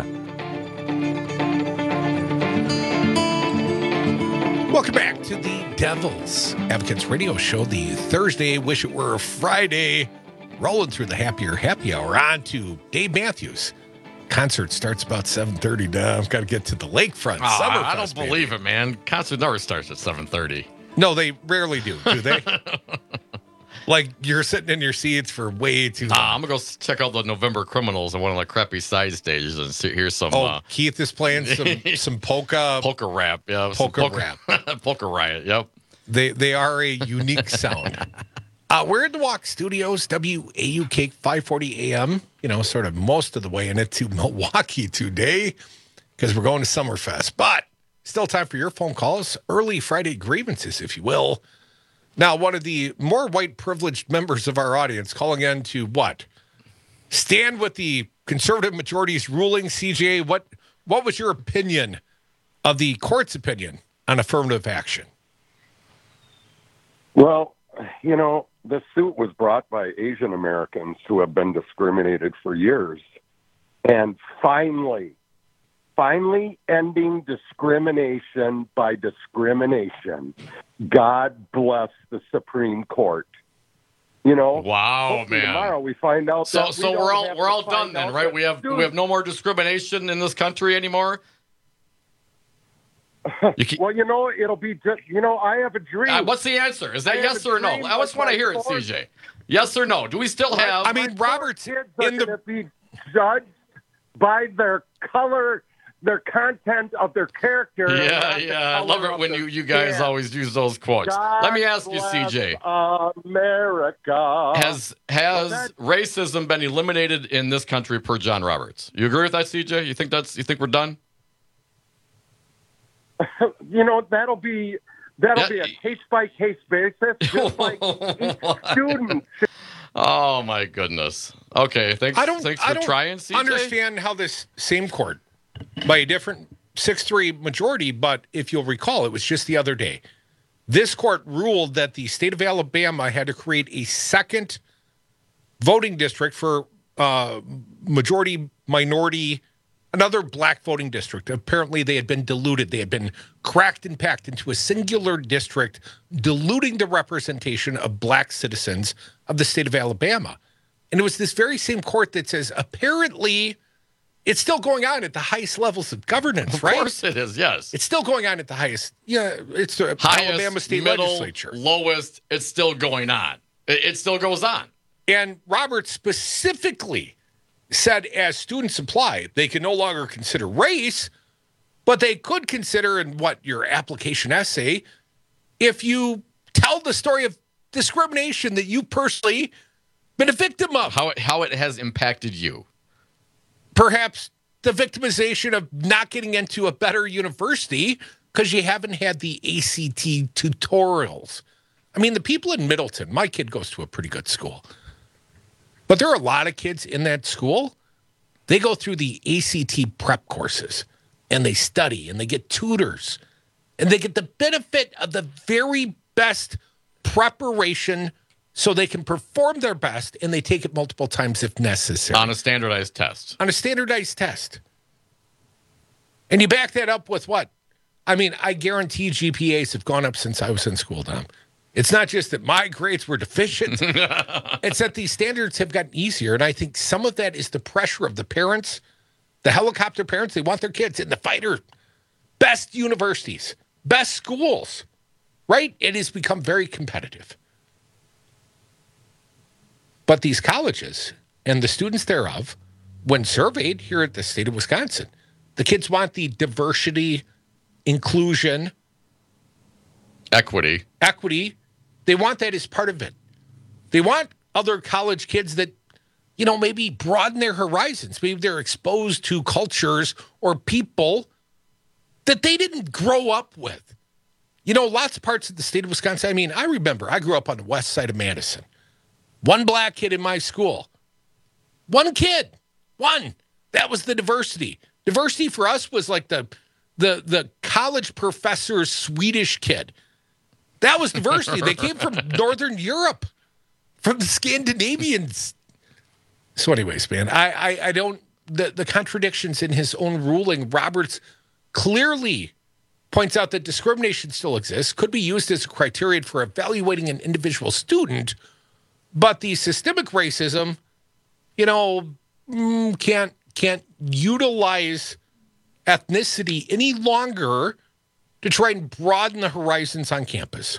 Welcome back to the Devil's Advocates Radio Show, the Thursday, wish it were Friday, rolling through the happier happy hour. On to Dave Matthews. Concert starts about seven thirty. Now I've got to get to the lakefront. Oh, Summerfest, I don't believe baby. it, man. Concert never starts at seven thirty. No, they rarely do, do they? Like, you're sitting in your seats for way too long. Uh, I'm going to go check out the November Criminals on one of the crappy side stages and see, here's some... Oh, uh, Keith is playing some some polka... Polka rap, yeah. Polka, polka rap. Polka riot, yep. They, they are a unique sound. Uh, we're in the Walk Studios, W A U K five forty A M, you know, sort of most of the way in it to Milwaukee today because we're going to Summerfest. But still time for your phone calls, early Friday grievances, if you will. Now, one of the more white privileged members of our audience calling in to what? Stand with the conservative majority's ruling, C J. What, what was your opinion of the court's opinion on affirmative action? Well, you know, the suit was brought by Asian Americans who have been discriminated for years. And finally, finally ending discrimination by discrimination. God bless the Supreme Court. You know, wow, man. Tomorrow we find out. So, that we so we're all we're all done then, right? We have students. we have no more discrimination in this country anymore. You keep, well, you know, it'll be just, you know, I have a dream. Uh, what's the answer? Is that yes or no? I just want to hear it, C J. Yes or no? Do we still have? I mean, Robert's kids are in the going to be judged by their color, their content of their character. Yeah, yeah. I love it when you, you guys skin. always use those quotes. God Let me ask you, C J. America. Has has well, racism been eliminated in this country per John Roberts? You agree with that, C J? You think that's you think we're done? You know, that'll be that'll yeah. be a case by case basis, just like each student. Oh my goodness. Okay, thanks. I don't, thanks for I don't trying, C J. Understand how this same court, by a different six three majority, but if you'll recall, it was just the other day. This court ruled that the state of Alabama had to create a second voting district for uh, majority minority. Another black voting district. Apparently, they had been diluted. They had been cracked and packed into a singular district, diluting the representation of black citizens of the state of Alabama. And it was this very same court that says, apparently, it's still going on at the highest levels of governance, of right? Of course it is, yes. It's still going on at the highest, yeah, it's the highest, Alabama state middle, legislature. Lowest, it's still going on. It, it still goes on. And Roberts specifically said as students apply, they can no longer consider race, but they could consider in what your application essay, if you tell the story of discrimination that you personally been a victim of. How it, how it has impacted you. Perhaps the victimization of not getting into a better university because you haven't had the A C T tutorials. I mean, the people in Middleton, my kid goes to a pretty good school. But there are a lot of kids in that school. They go through the A C T prep courses, and they study, and they get tutors, and they get the benefit of the very best preparation so they can perform their best, and they take it multiple times if necessary. On a standardized test. On a standardized test. And you back that up with what? I mean, I guarantee G P As have gone up since I was in school, Tom. It's not just that my grades were deficient. It's that these standards have gotten easier. And I think some of that is the pressure of the parents, the helicopter parents. They want their kids in the fighter, best universities, best schools, right? It has become very competitive. But these colleges and the students thereof, when surveyed here at the state of Wisconsin, the kids want the diversity, inclusion, equity, equity. They want that as part of it. They want other college kids that, you know, maybe broaden their horizons. Maybe they're exposed to cultures or people that they didn't grow up with. You know, lots of parts of the state of Wisconsin. I mean, I remember I grew up on the west side of Madison. One black kid in my school. One kid. One. That was the diversity. Diversity for us was like the the the college professor's Swedish kid. That was diversity. They came from Northern Europe, from the Scandinavians. So anyways, man, I, I, I don't, the, the contradictions in his own ruling, Roberts clearly points out that discrimination still exists, could be used as a criterion for evaluating an individual student, but the systemic racism, you know, can't, can't utilize ethnicity any longer to try and broaden the horizons on campus?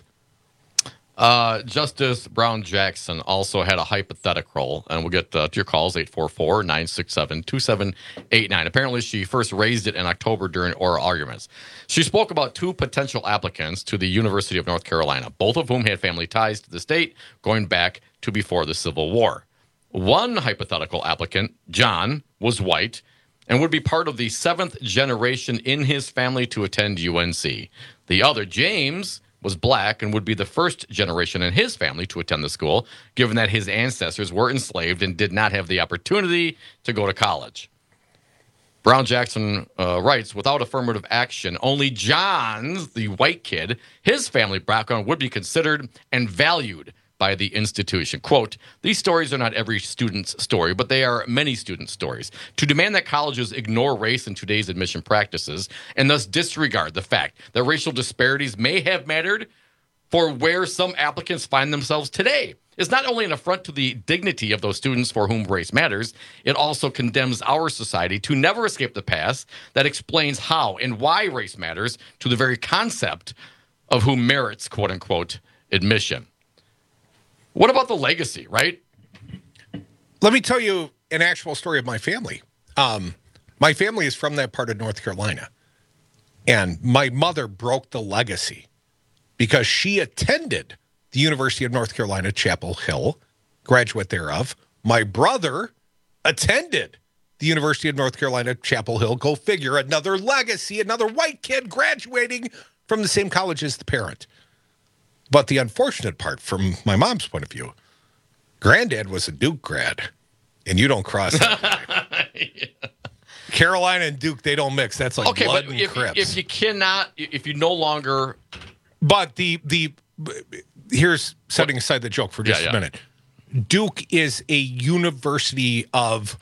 Uh, Justice Brown Jackson also had a hypothetical, and we'll get uh, to your calls, eight four four, nine six seven, two seven eight nine. Apparently, she first raised it in October during oral arguments. She spoke about two potential applicants to the University of North Carolina, both of whom had family ties to the state going back to before the Civil War. One hypothetical applicant, John, was white and would be part of the seventh generation in his family to attend U N C. The other, James, was black and would be the first generation in his family to attend the school, given that his ancestors were enslaved and did not have the opportunity to go to college. Brown Jackson uh, writes, without affirmative action, only John's, the white kid, his family background would be considered and valued by the institution. Quote, these stories are not every student's story, but they are many students' stories. To demand that colleges ignore race in today's admission practices and thus disregard the fact that racial disparities may have mattered for where some applicants find themselves today is not only an affront to the dignity of those students for whom race matters, it also condemns our society to never escape the past that explains how and why race matters to the very concept of who merits, quote unquote, admission. What about the legacy, right? Let me tell you an actual story of my family. Um, my family is from that part of North Carolina. And my mother broke the legacy because she attended the University of North Carolina, Chapel Hill, graduate thereof. My brother attended the University of North Carolina, Chapel Hill. Go figure, another legacy, another white kid graduating from the same college as the parent. But the unfortunate part, from my mom's point of view, Granddad was a Duke grad, and you don't cross that. Yeah. Carolina and Duke, they don't mix. That's like okay, blood but and if, Crips. if you cannot, if you no longer... But the, the here's setting aside the joke for just yeah, yeah. a minute. Duke is a university of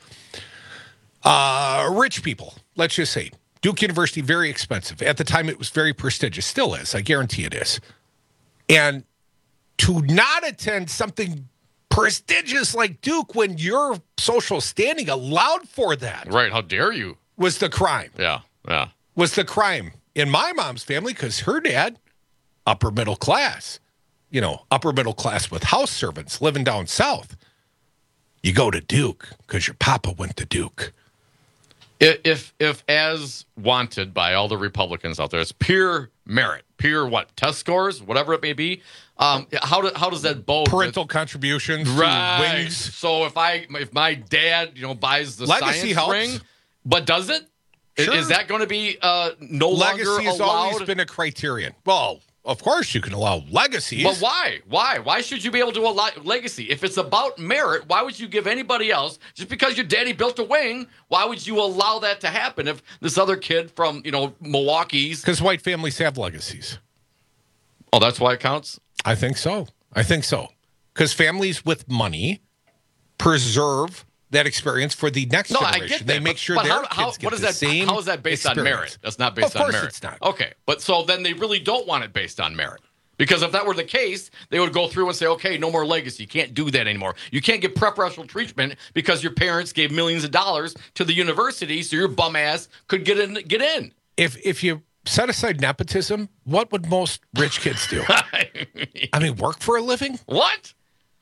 uh, rich people, let's just say. Duke University, very expensive. At the time, it was very prestigious. Still is. I guarantee it is. And to not attend something prestigious like Duke when your social standing allowed for that. Right, how dare you? Was the crime. Yeah, yeah. Was the crime in my mom's family because her dad, upper middle class, you know, upper middle class with house servants living down south. You go to Duke because your papa went to Duke. If, if, if as wanted by all the Republicans out there, it's pure merit, pure what, test scores, whatever it may be. Um, how do, how does that bode? Parental with, contributions, right? To wings. So if I if my dad you know buys the Legacy science helps. ring, but does it? Sure. Is that going to be uh, no Legacy longer has allowed? always been a criterion. Well, of course you can allow legacies. But why? Why? Why should you be able to allow legacy? If it's about merit, why would you give anybody else, just because your daddy built a wing, why would you allow that to happen if this other kid from, you know, Milwaukee's... Because white families have legacies. Oh, that's why it counts? I think so. I think so. Because families with money preserve that experience for the next no, generation. I get that. They make but, sure but their how, kids how, get what is the that, same How is that based experience. on merit? That's not based of on merit. Of course it's not. Okay, but so then they really don't want it based on merit. Because if that were the case, they would go through and say, okay, no more legacy. You can't do that anymore. You can't get preferential treatment because your parents gave millions of dollars to the university so your bum ass could get in. Get in. If if you set aside nepotism, what would most rich kids do? I, mean, I mean, work for a living? What?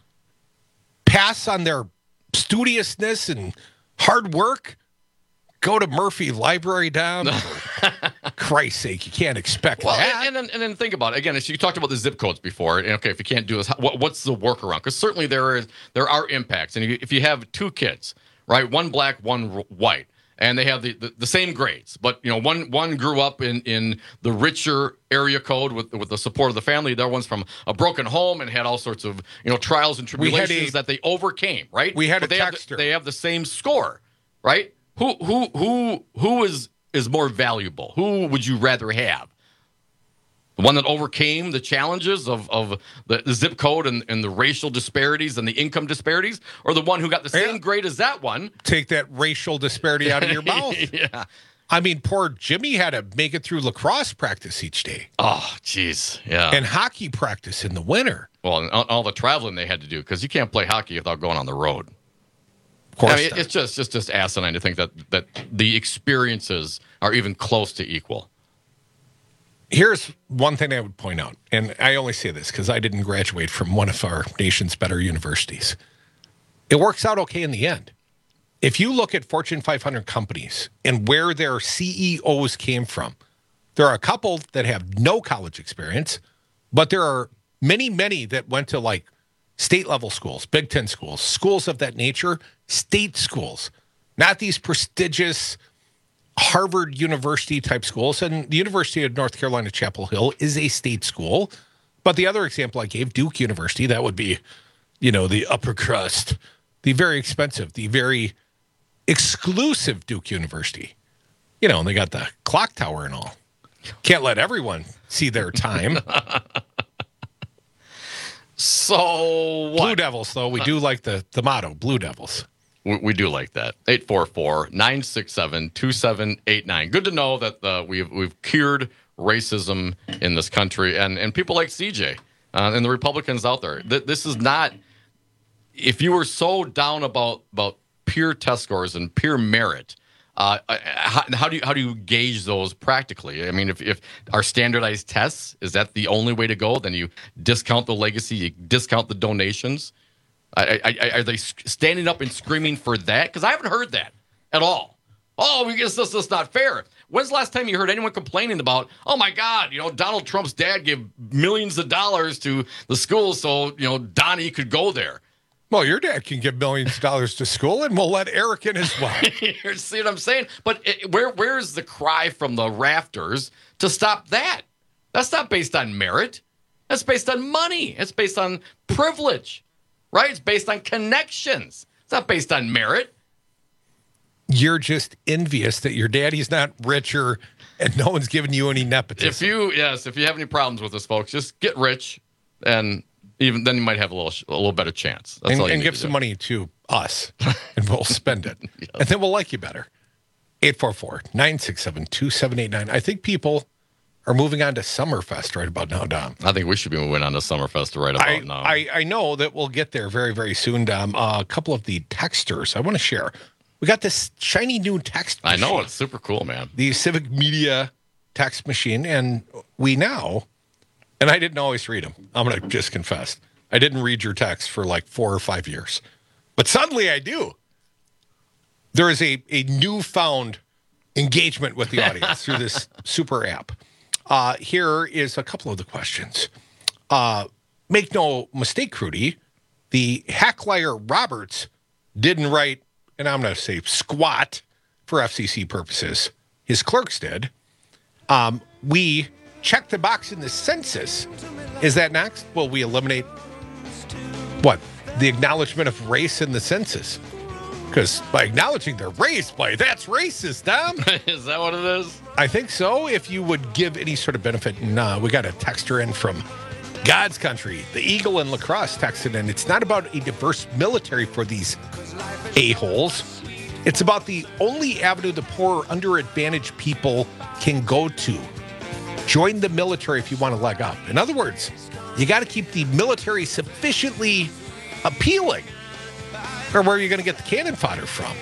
Pass on their studiousness and hard work? Go to Murphy Library down? Christ's sake, you can't expect well, that. And, and, then, and then think about it. Again, you talked about the zip codes before. And okay, if you can't do this, what, what's the workaround? Because certainly there is there are impacts. And if you have two kids, right, one black, one white, and they have the, the, the same grades, but you know, one one grew up in, in the richer area code with with the support of the family. The other one's from a broken home and had all sorts of you know trials and tribulations a, that they overcame. Right? We had but a they texter. Have the, they have the same score, right? Who who who who is is more valuable? Who would you rather have? The one that overcame the challenges of, of the, the zip code and, and the racial disparities and the income disparities, or the one who got the same yeah. grade as that one? Take that racial disparity out of your mouth. Yeah. I mean, poor Jimmy had to make it through lacrosse practice each day. Oh, jeez. Yeah. And hockey practice in the winter. Well, and all, all the traveling they had to do, because you can't play hockey without going on the road. Of course I mean, it's just, just just asinine to think that, that the experiences are even close to equal. Here's one thing I would point out, and I only say this because I didn't graduate from one of our nation's better universities. It works out okay in the end. If you look at Fortune five hundred companies and where their C E Os came from, there are a couple that have no college experience, but there are many, many that went to like state level schools, Big Ten schools, schools of that nature, state schools, not these prestigious Harvard University type schools. And the University of North Carolina, Chapel Hill is a state school. But the other example I gave, Duke University, that would be, you know, the upper crust, the very expensive, the very exclusive Duke University. You know, and they got the clock tower and all. Can't let everyone see their time. So what? Blue Devils, though. We do like the, the motto, Blue Devils. We, we do like that. eight four four, nine six seven, two seven eight nine. Good to know that uh, we've we've cured racism in this country. And, and people like C J uh, and the Republicans out there. Th- this is not... If you were so down about, about peer test scores and peer merit, uh, how, how do you how do you gauge those practically? I mean, if, if our standardized tests, is that the only way to go? Then you discount the legacy, you discount the donations. I, I, I, are they standing up and screaming for that? Because I haven't heard that at all. Oh, we guess this is not fair. When's the last time you heard anyone complaining about, oh, my God, you know, Donald Trump's dad gave millions of dollars to the school so, you know, Donnie could go there? Well, your dad can give millions of dollars to school, and we'll let Eric in as well. See what I'm saying? But it, where where's the cry from the rafters to stop that? That's not based on merit. That's based on money. It's based on privilege. Right? It's based on connections. It's not based on merit. You're just envious that your daddy's not richer and no one's giving you any nepotism. If you, yes, if you have any problems with this, folks, just get rich, and even then you might have a little, a little better chance. That's and all you and need give to some do. money to us, and we'll spend it, yes. And then we'll like you better. eight four four, nine six seven, two seven eight nine. I think people are moving on to Summerfest right about now, Dom. I think we should be moving on to Summerfest right about I, now. I, I know that we'll get there very, very soon, Dom. Uh, a couple of the texters I want to share. We got this shiny new text machine. I know, it's super cool, man. The Civic Media text machine, and we now, and I didn't always read them. I'm going to just confess. I didn't read your text for like four or five years. But suddenly I do. There is a, a newfound engagement with the audience through this super app. Uh, here is a couple of the questions. Uh, make no mistake, Crudy, the hacklier Roberts didn't write, and I'm going to say squat for F C C purposes. His clerks did. Um, we checked the box in the census. Is that next? Will we eliminate what? The acknowledgement of race in the census? Because by acknowledging their race, boy, that's racist, Dom. Is that what it is? I think so. If you would give any sort of benefit, and uh, we got a texter in from God's country, the Eagle in La Crosse texted in. It's not about a diverse military for these a-holes. It's about the only avenue the poor, underadvantaged people can go to. Join the military if you want to leg up. In other words, you got to keep the military sufficiently appealing. Or where are you going to get the cannon fodder from?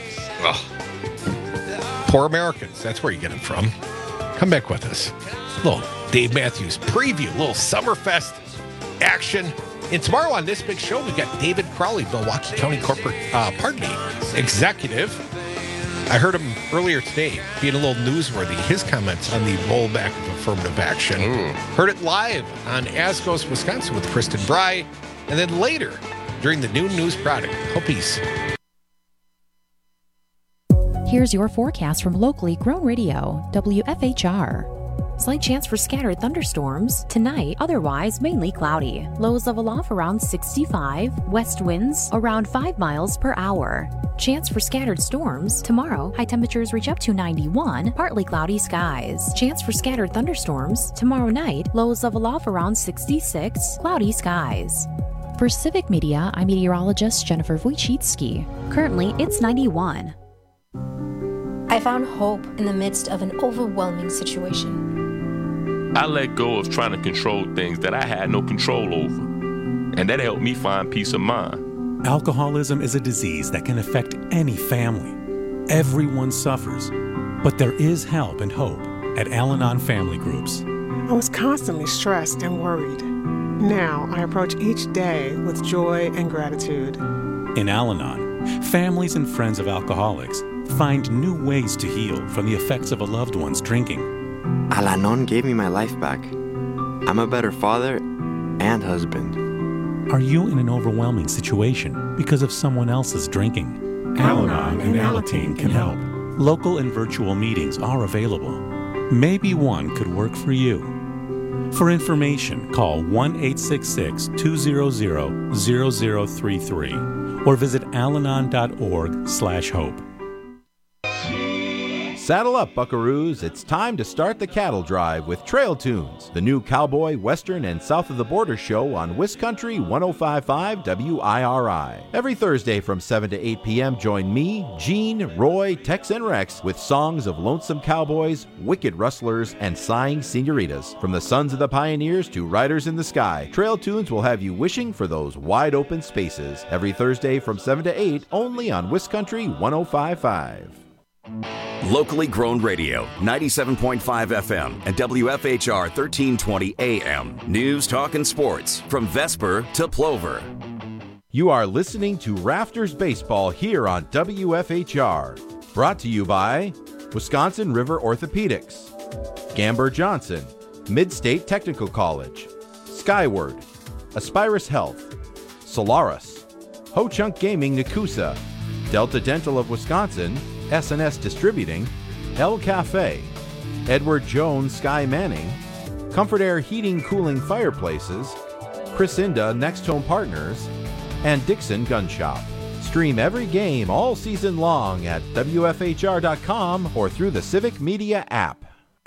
Ugh. Poor Americans. That's where you get them from. Come back with us. A little Dave Matthews preview, a little Summerfest action. And tomorrow on this big show, we've got David Crowley, Milwaukee County Corporate, uh, pardon me, Executive. I heard him earlier today being a little newsworthy. His comments on the rollback of affirmative action. Ooh. Heard it live on As Goes Wisconsin with Kristen Bry. And then later, during the noon news product. Hopies. Here's your forecast from locally grown radio, W F H R. Slight chance for scattered thunderstorms. Tonight, otherwise mainly cloudy. Lows level off around sixty-five. West winds around five miles per hour. Chance for scattered storms. Tomorrow, high temperatures reach up to ninety-one. Partly cloudy skies. Chance for scattered thunderstorms. Tomorrow night, lows level off around sixty-six. Cloudy skies. For Civic Media, I'm meteorologist Jennifer Wojcicki. Currently, it's ninety-one. I found hope in the midst of an overwhelming situation. I let go of trying to control things that I had no control over, and that helped me find peace of mind. Alcoholism is a disease that can affect any family. Everyone suffers, but there is help and hope at Al-Anon Family Groups. I was constantly stressed and worried. Now I approach each day with joy and gratitude. In Al-Anon, families and friends of alcoholics find new ways to heal from the effects of a loved one's drinking. Al-Anon gave me my life back. I'm a better father and husband. Are you in an overwhelming situation because of someone else's drinking? Al-Anon and Alateen can help. Local and virtual meetings are available. Maybe one could work for you. For information, call one eight six six, two zero zero, zero zero three three or visit alanon dot org slash hope. Saddle up, buckaroos. It's time to start the cattle drive with Trail Tunes, the new cowboy, western, and south of the border show on Wiscountry one oh five point five W I R I. Every Thursday from seven to eight p.m., join me, Gene, Roy, Tex, and Rex with songs of lonesome cowboys, wicked rustlers, and sighing senoritas. From the sons of the pioneers to riders in the sky, Trail Tunes will have you wishing for those wide open spaces. Every Thursday from seven to eight, only on Wiscountry one oh five point five. Locally grown radio, ninety-seven point five F M and W F H R thirteen twenty A M. News, talk, and sports from Vesper to Plover. You are listening to Rafters Baseball here on W F H R. Brought to you by Wisconsin River Orthopedics, Gamber Johnson, Mid-State Technical College, Skyward, Aspirus Health, Solaris, Ho-Chunk Gaming Nakusa, Delta Dental of Wisconsin, S and S Distributing, El Cafe, Edward Jones Sky Manning, Comfort Air Heating Cooling Fireplaces, Chrisinda Next Home Partners, and Dixon Gun Shop. Stream every game all season long at W F H R dot com or through the Civic Media app.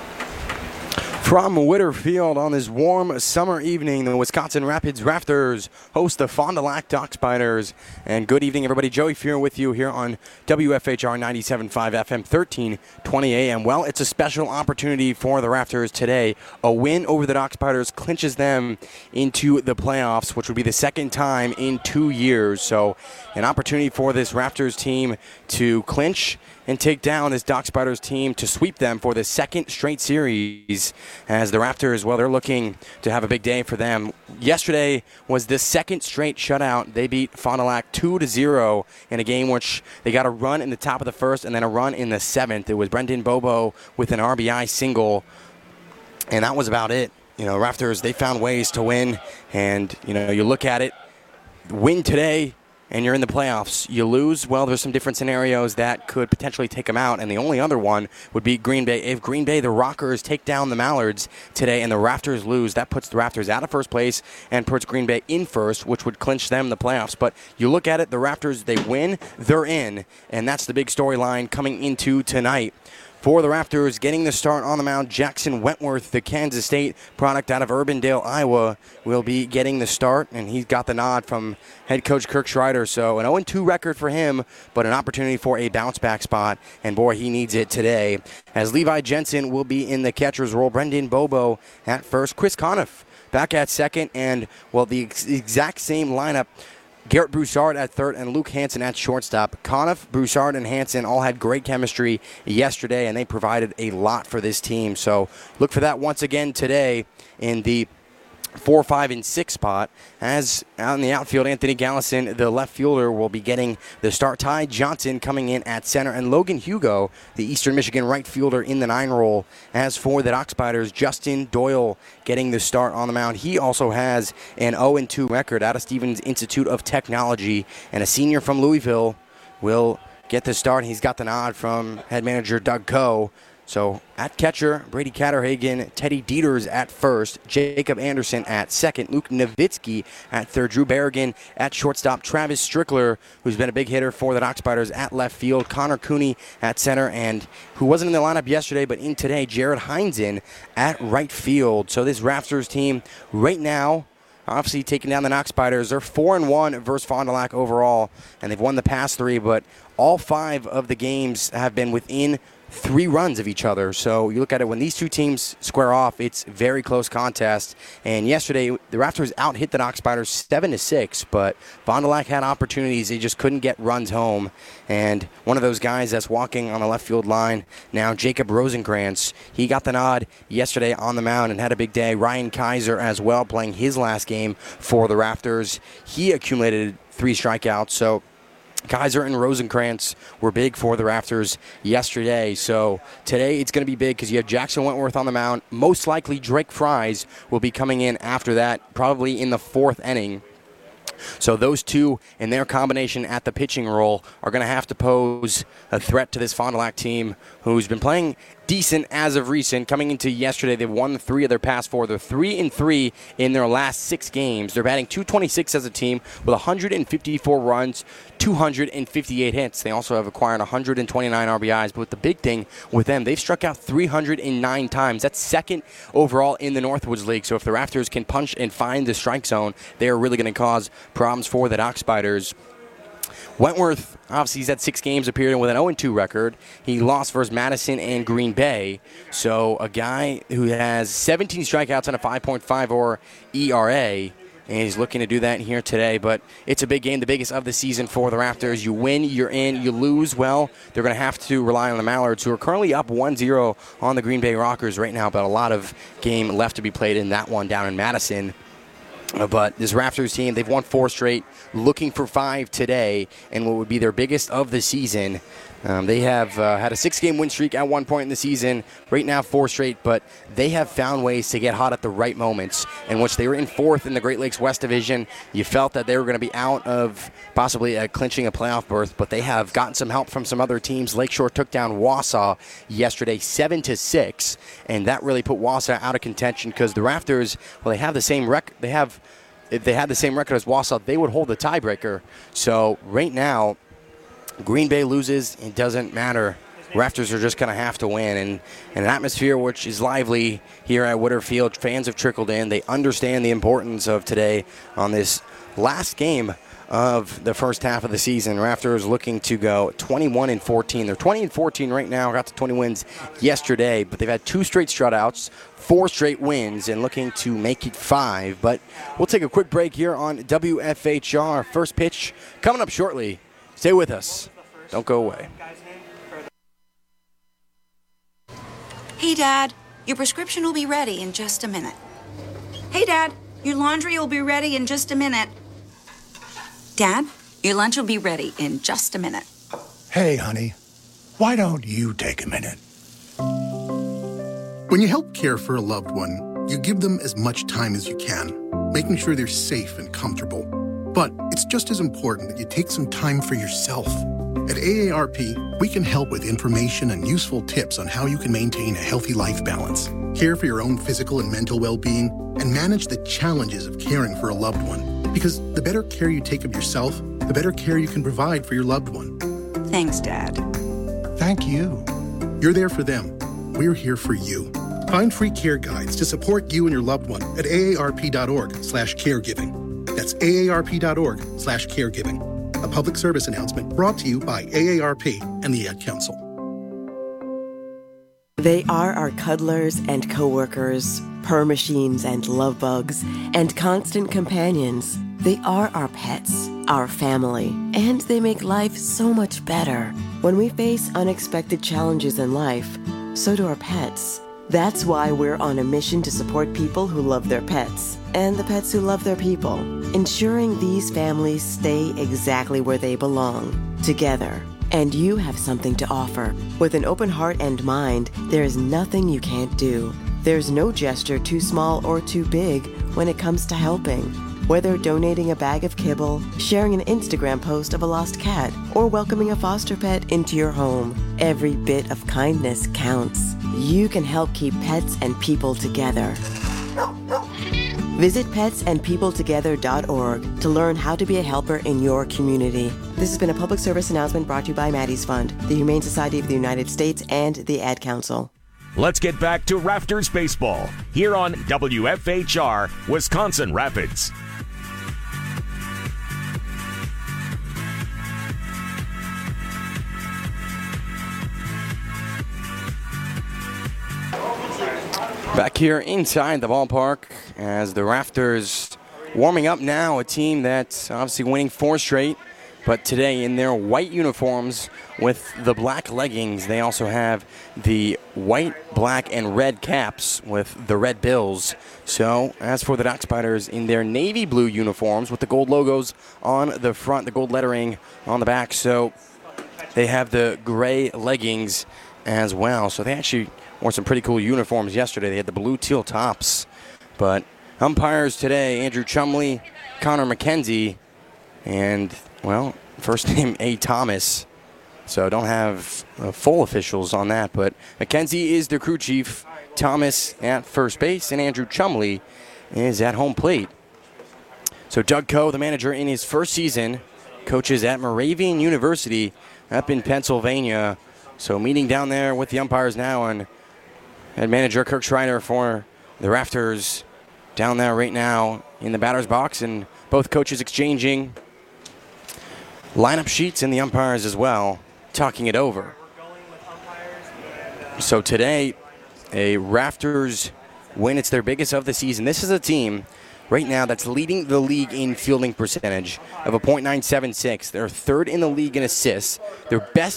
From Whitterfield on this warm summer evening, the Wisconsin Rapids Rafters host the Fond du Lac Dock Spiders. And good evening, everybody. Joey Fear with you here on W F H R ninety-seven point five F M, thirteen twenty A M. Well, it's a special opportunity for the Rafters today. A win over the Dock Spiders clinches them into the playoffs, which would be the second time in two years. So an opportunity for this Rafters team to clinch and take down this Dock Spiders team to sweep them for the second straight series. As the Raptors, well, they're looking to have a big day for them. Yesterday was the second straight shutout. They beat Fond du Lac two to zero in a game which they got a run in the top of the first and then a run in the seventh. It was Brendan Bobo with an R B I single, and that was about it. You know, Raptors, they found ways to win, and, you know, you look at it, win today, and you're in the playoffs. You lose, well, there's some different scenarios that could potentially take them out, and the only other one would be Green Bay. If Green Bay, the Rockers, take down the Mallards today and the Rafters lose, that puts the Rafters out of first place and puts Green Bay in first, which would clinch them the playoffs. But you look at it, the Rafters, they win, they're in, and that's the big storyline coming into tonight. For the Raptors, getting the start on the mound, Jackson Wentworth, the Kansas State product out of Urbandale, Iowa, will be getting the start, and he's got the nod from head coach Kirk Schreider. So an oh and two record for him, but an opportunity for a bounce-back spot, and boy, he needs it today. As Levi Jensen will be in the catcher's role, Brendan Bobo at first, Chris Conniff back at second, and, well, the ex- exact same lineup. Garrett Broussard at third and Luke Hansen at shortstop. Conniff, Broussard, and Hansen all had great chemistry yesterday, and they provided a lot for this team. So look for that once again today in the four, five, and six spot. As out in the outfield, Anthony Gallison, the left fielder, will be getting the start. Ty Johnson coming in at center, and Logan Hugo, the Eastern Michigan right fielder, in the nine role. As for the Dock Spiders, Justin Doyle getting the start on the mound. He also has an oh and two record out of Stevens Institute of Technology, and a senior from Louisville will get the start. He's got the nod from head manager Doug Coe. So at catcher, Brady Catterhagen, Teddy Dieters at first, Jacob Anderson at second, Luke Nowitzki at third, Drew Berrigan at shortstop, Travis Strickler, who's been a big hitter for the Dock Spiders, at left field, Connor Cooney at center, and who wasn't in the lineup yesterday but in today, Jared Heinzen at right field. So this Rafters team right now, obviously taking down the Dock Spiders. They're four and one versus Fond du Lac overall, and they've won the past three, but all five of the games have been within three runs of each other. So you look at it, when these two teams square off, it's very close contest. And yesterday, the Raptors out-hit the Knox Spiders seven to six, but Fond du Lac had opportunities. They just couldn't get runs home. And one of those guys that's walking on the left field line now, Jacob Rosenkrantz, he got the nod yesterday on the mound and had a big day. Ryan Kaiser as well, playing his last game for the Raptors. He accumulated three strikeouts, so Kaiser and Rosenkrantz were big for the Raptors yesterday. So today it's going to be big because you have Jackson Wentworth on the mound. Most likely Drake Fries will be coming in after that, probably in the fourth inning. So those two and their combination at the pitching role are going to have to pose a threat to this Fond du Lac team, who's been playing decent as of recent. Coming into yesterday, they've won three of their past four. They're three and three in their last six games. They're batting two twenty-six as a team with one hundred fifty-four runs, two hundred fifty-eight hits. They also have acquired one hundred twenty-nine R B Is. But the big thing with them, they've struck out three hundred nine times. That's second overall in the Northwoods League. So if the Raptors can punch and find the strike zone, they are really going to cause problems for the Knox Spiders. Wentworth, obviously, he's had six games appearing with an oh and two record. He lost versus Madison and Green Bay. So a guy who has seventeen strikeouts and a five point five four E R A, and he's looking to do that here today. But it's a big game, the biggest of the season for the Raptors. You win, you're in. You lose, well, they're going to have to rely on the Mallards, who are currently up one zero on the Green Bay Rockers right now, but a lot of game left to be played in that one down in Madison. But this Raptors team, they've won four straight, looking for five today, and what would be their biggest of the season. Um, they have uh, had a six-game win streak at one point in the season, right now four straight, but they have found ways to get hot at the right moments, in which they were in fourth in the Great Lakes West Division. You felt that they were going to be out of possibly uh, clinching a playoff berth, but they have gotten some help from some other teams. Lakeshore took down Wausau yesterday seven to six, and that really put Wausau out of contention because the Raptors, well, they have the same rec- they have if they had the same record as Wausau, they would hold the tiebreaker. So right now, Green Bay loses, it doesn't matter. Raptors are just going to have to win. And, and an atmosphere which is lively here at Woodard Field. Fans have trickled in. They understand the importance of today on this last game of the first half of the season. Raptors looking to go twenty-one and fourteen. They're twenty and fourteen right now. Got to twenty wins yesterday, but they've had two straight shutouts, four straight wins, and looking to make it five. But we'll take a quick break here on W F H R. First pitch coming up shortly. Stay with us. Don't go away. Hey, Dad, your prescription will be ready in just a minute. Hey, Dad, your laundry will be ready in just a minute. Dad, your lunch will be ready in just a minute. Hey, honey, why don't you take a minute? When you help care for a loved one, you give them as much time as you can, making sure they're safe and comfortable. But it's just as important that you take some time for yourself. At A A R P, we can help with information and useful tips on how you can maintain a healthy life balance, care for your own physical and mental well-being, and manage the challenges of caring for a loved one. Because the better care you take of yourself, the better care you can provide for your loved one. Thanks, Dad. Thank you. You're there for them. We're here for you. Find free care guides to support you and your loved one at aarp.org slash caregiving. That's aarp.org slash caregiving. A public service announcement brought to you by A A R P and the Ad Council. They are our cuddlers and coworkers, purr machines and love bugs, and constant companions. They are our pets, our family, and they make life so much better. When we face unexpected challenges in life, so do our pets. That's why we're on a mission to support people who love their pets and the pets who love their people, ensuring these families stay exactly where they belong, together. And you have something to offer. With an open heart and mind, there is nothing you can't do. There's no gesture too small or too big when it comes to helping. Whether donating a bag of kibble, sharing an Instagram post of a lost cat, or welcoming a foster pet into your home, every bit of kindness counts. You can help keep pets and people together. Visit pets and people together dot org to learn how to be a helper in your community. This has been a public service announcement brought to you by Maddie's Fund, the Humane Society of the United States, and the Ad Council. Let's get back to Raptors baseball here on W F H R, Wisconsin Rapids. Back here inside the ballpark as the Rafters warming up now, a team that's obviously winning four straight, but today in their white uniforms with the black leggings, they also have the white, black, and red caps with the red bills. So as for the Dock Spiders in their navy blue uniforms with the gold logos on the front, the gold lettering on the back, so they have the gray leggings as well. So they actually wore some pretty cool uniforms yesterday. They had the blue teal tops, but umpires today, Andrew Chumley, Connor McKenzie, and, well, first name A. Thomas. So don't have uh, full officials on that, but McKenzie is the crew chief, Thomas at first base, and Andrew Chumley is at home plate. So Doug Coe, the manager in his first season, coaches at Moravian University up in Pennsylvania. So meeting down there with the umpires now, and head manager Kirk Schreiner for the Rafters down there right now in the batter's box, and both coaches exchanging lineup sheets and the umpires as well, talking it over. So today, a Rafters win. It's their biggest of the season. This is a team right now that's leading the league in fielding percentage of a point nine seven six. They're third in the league in assists. Their best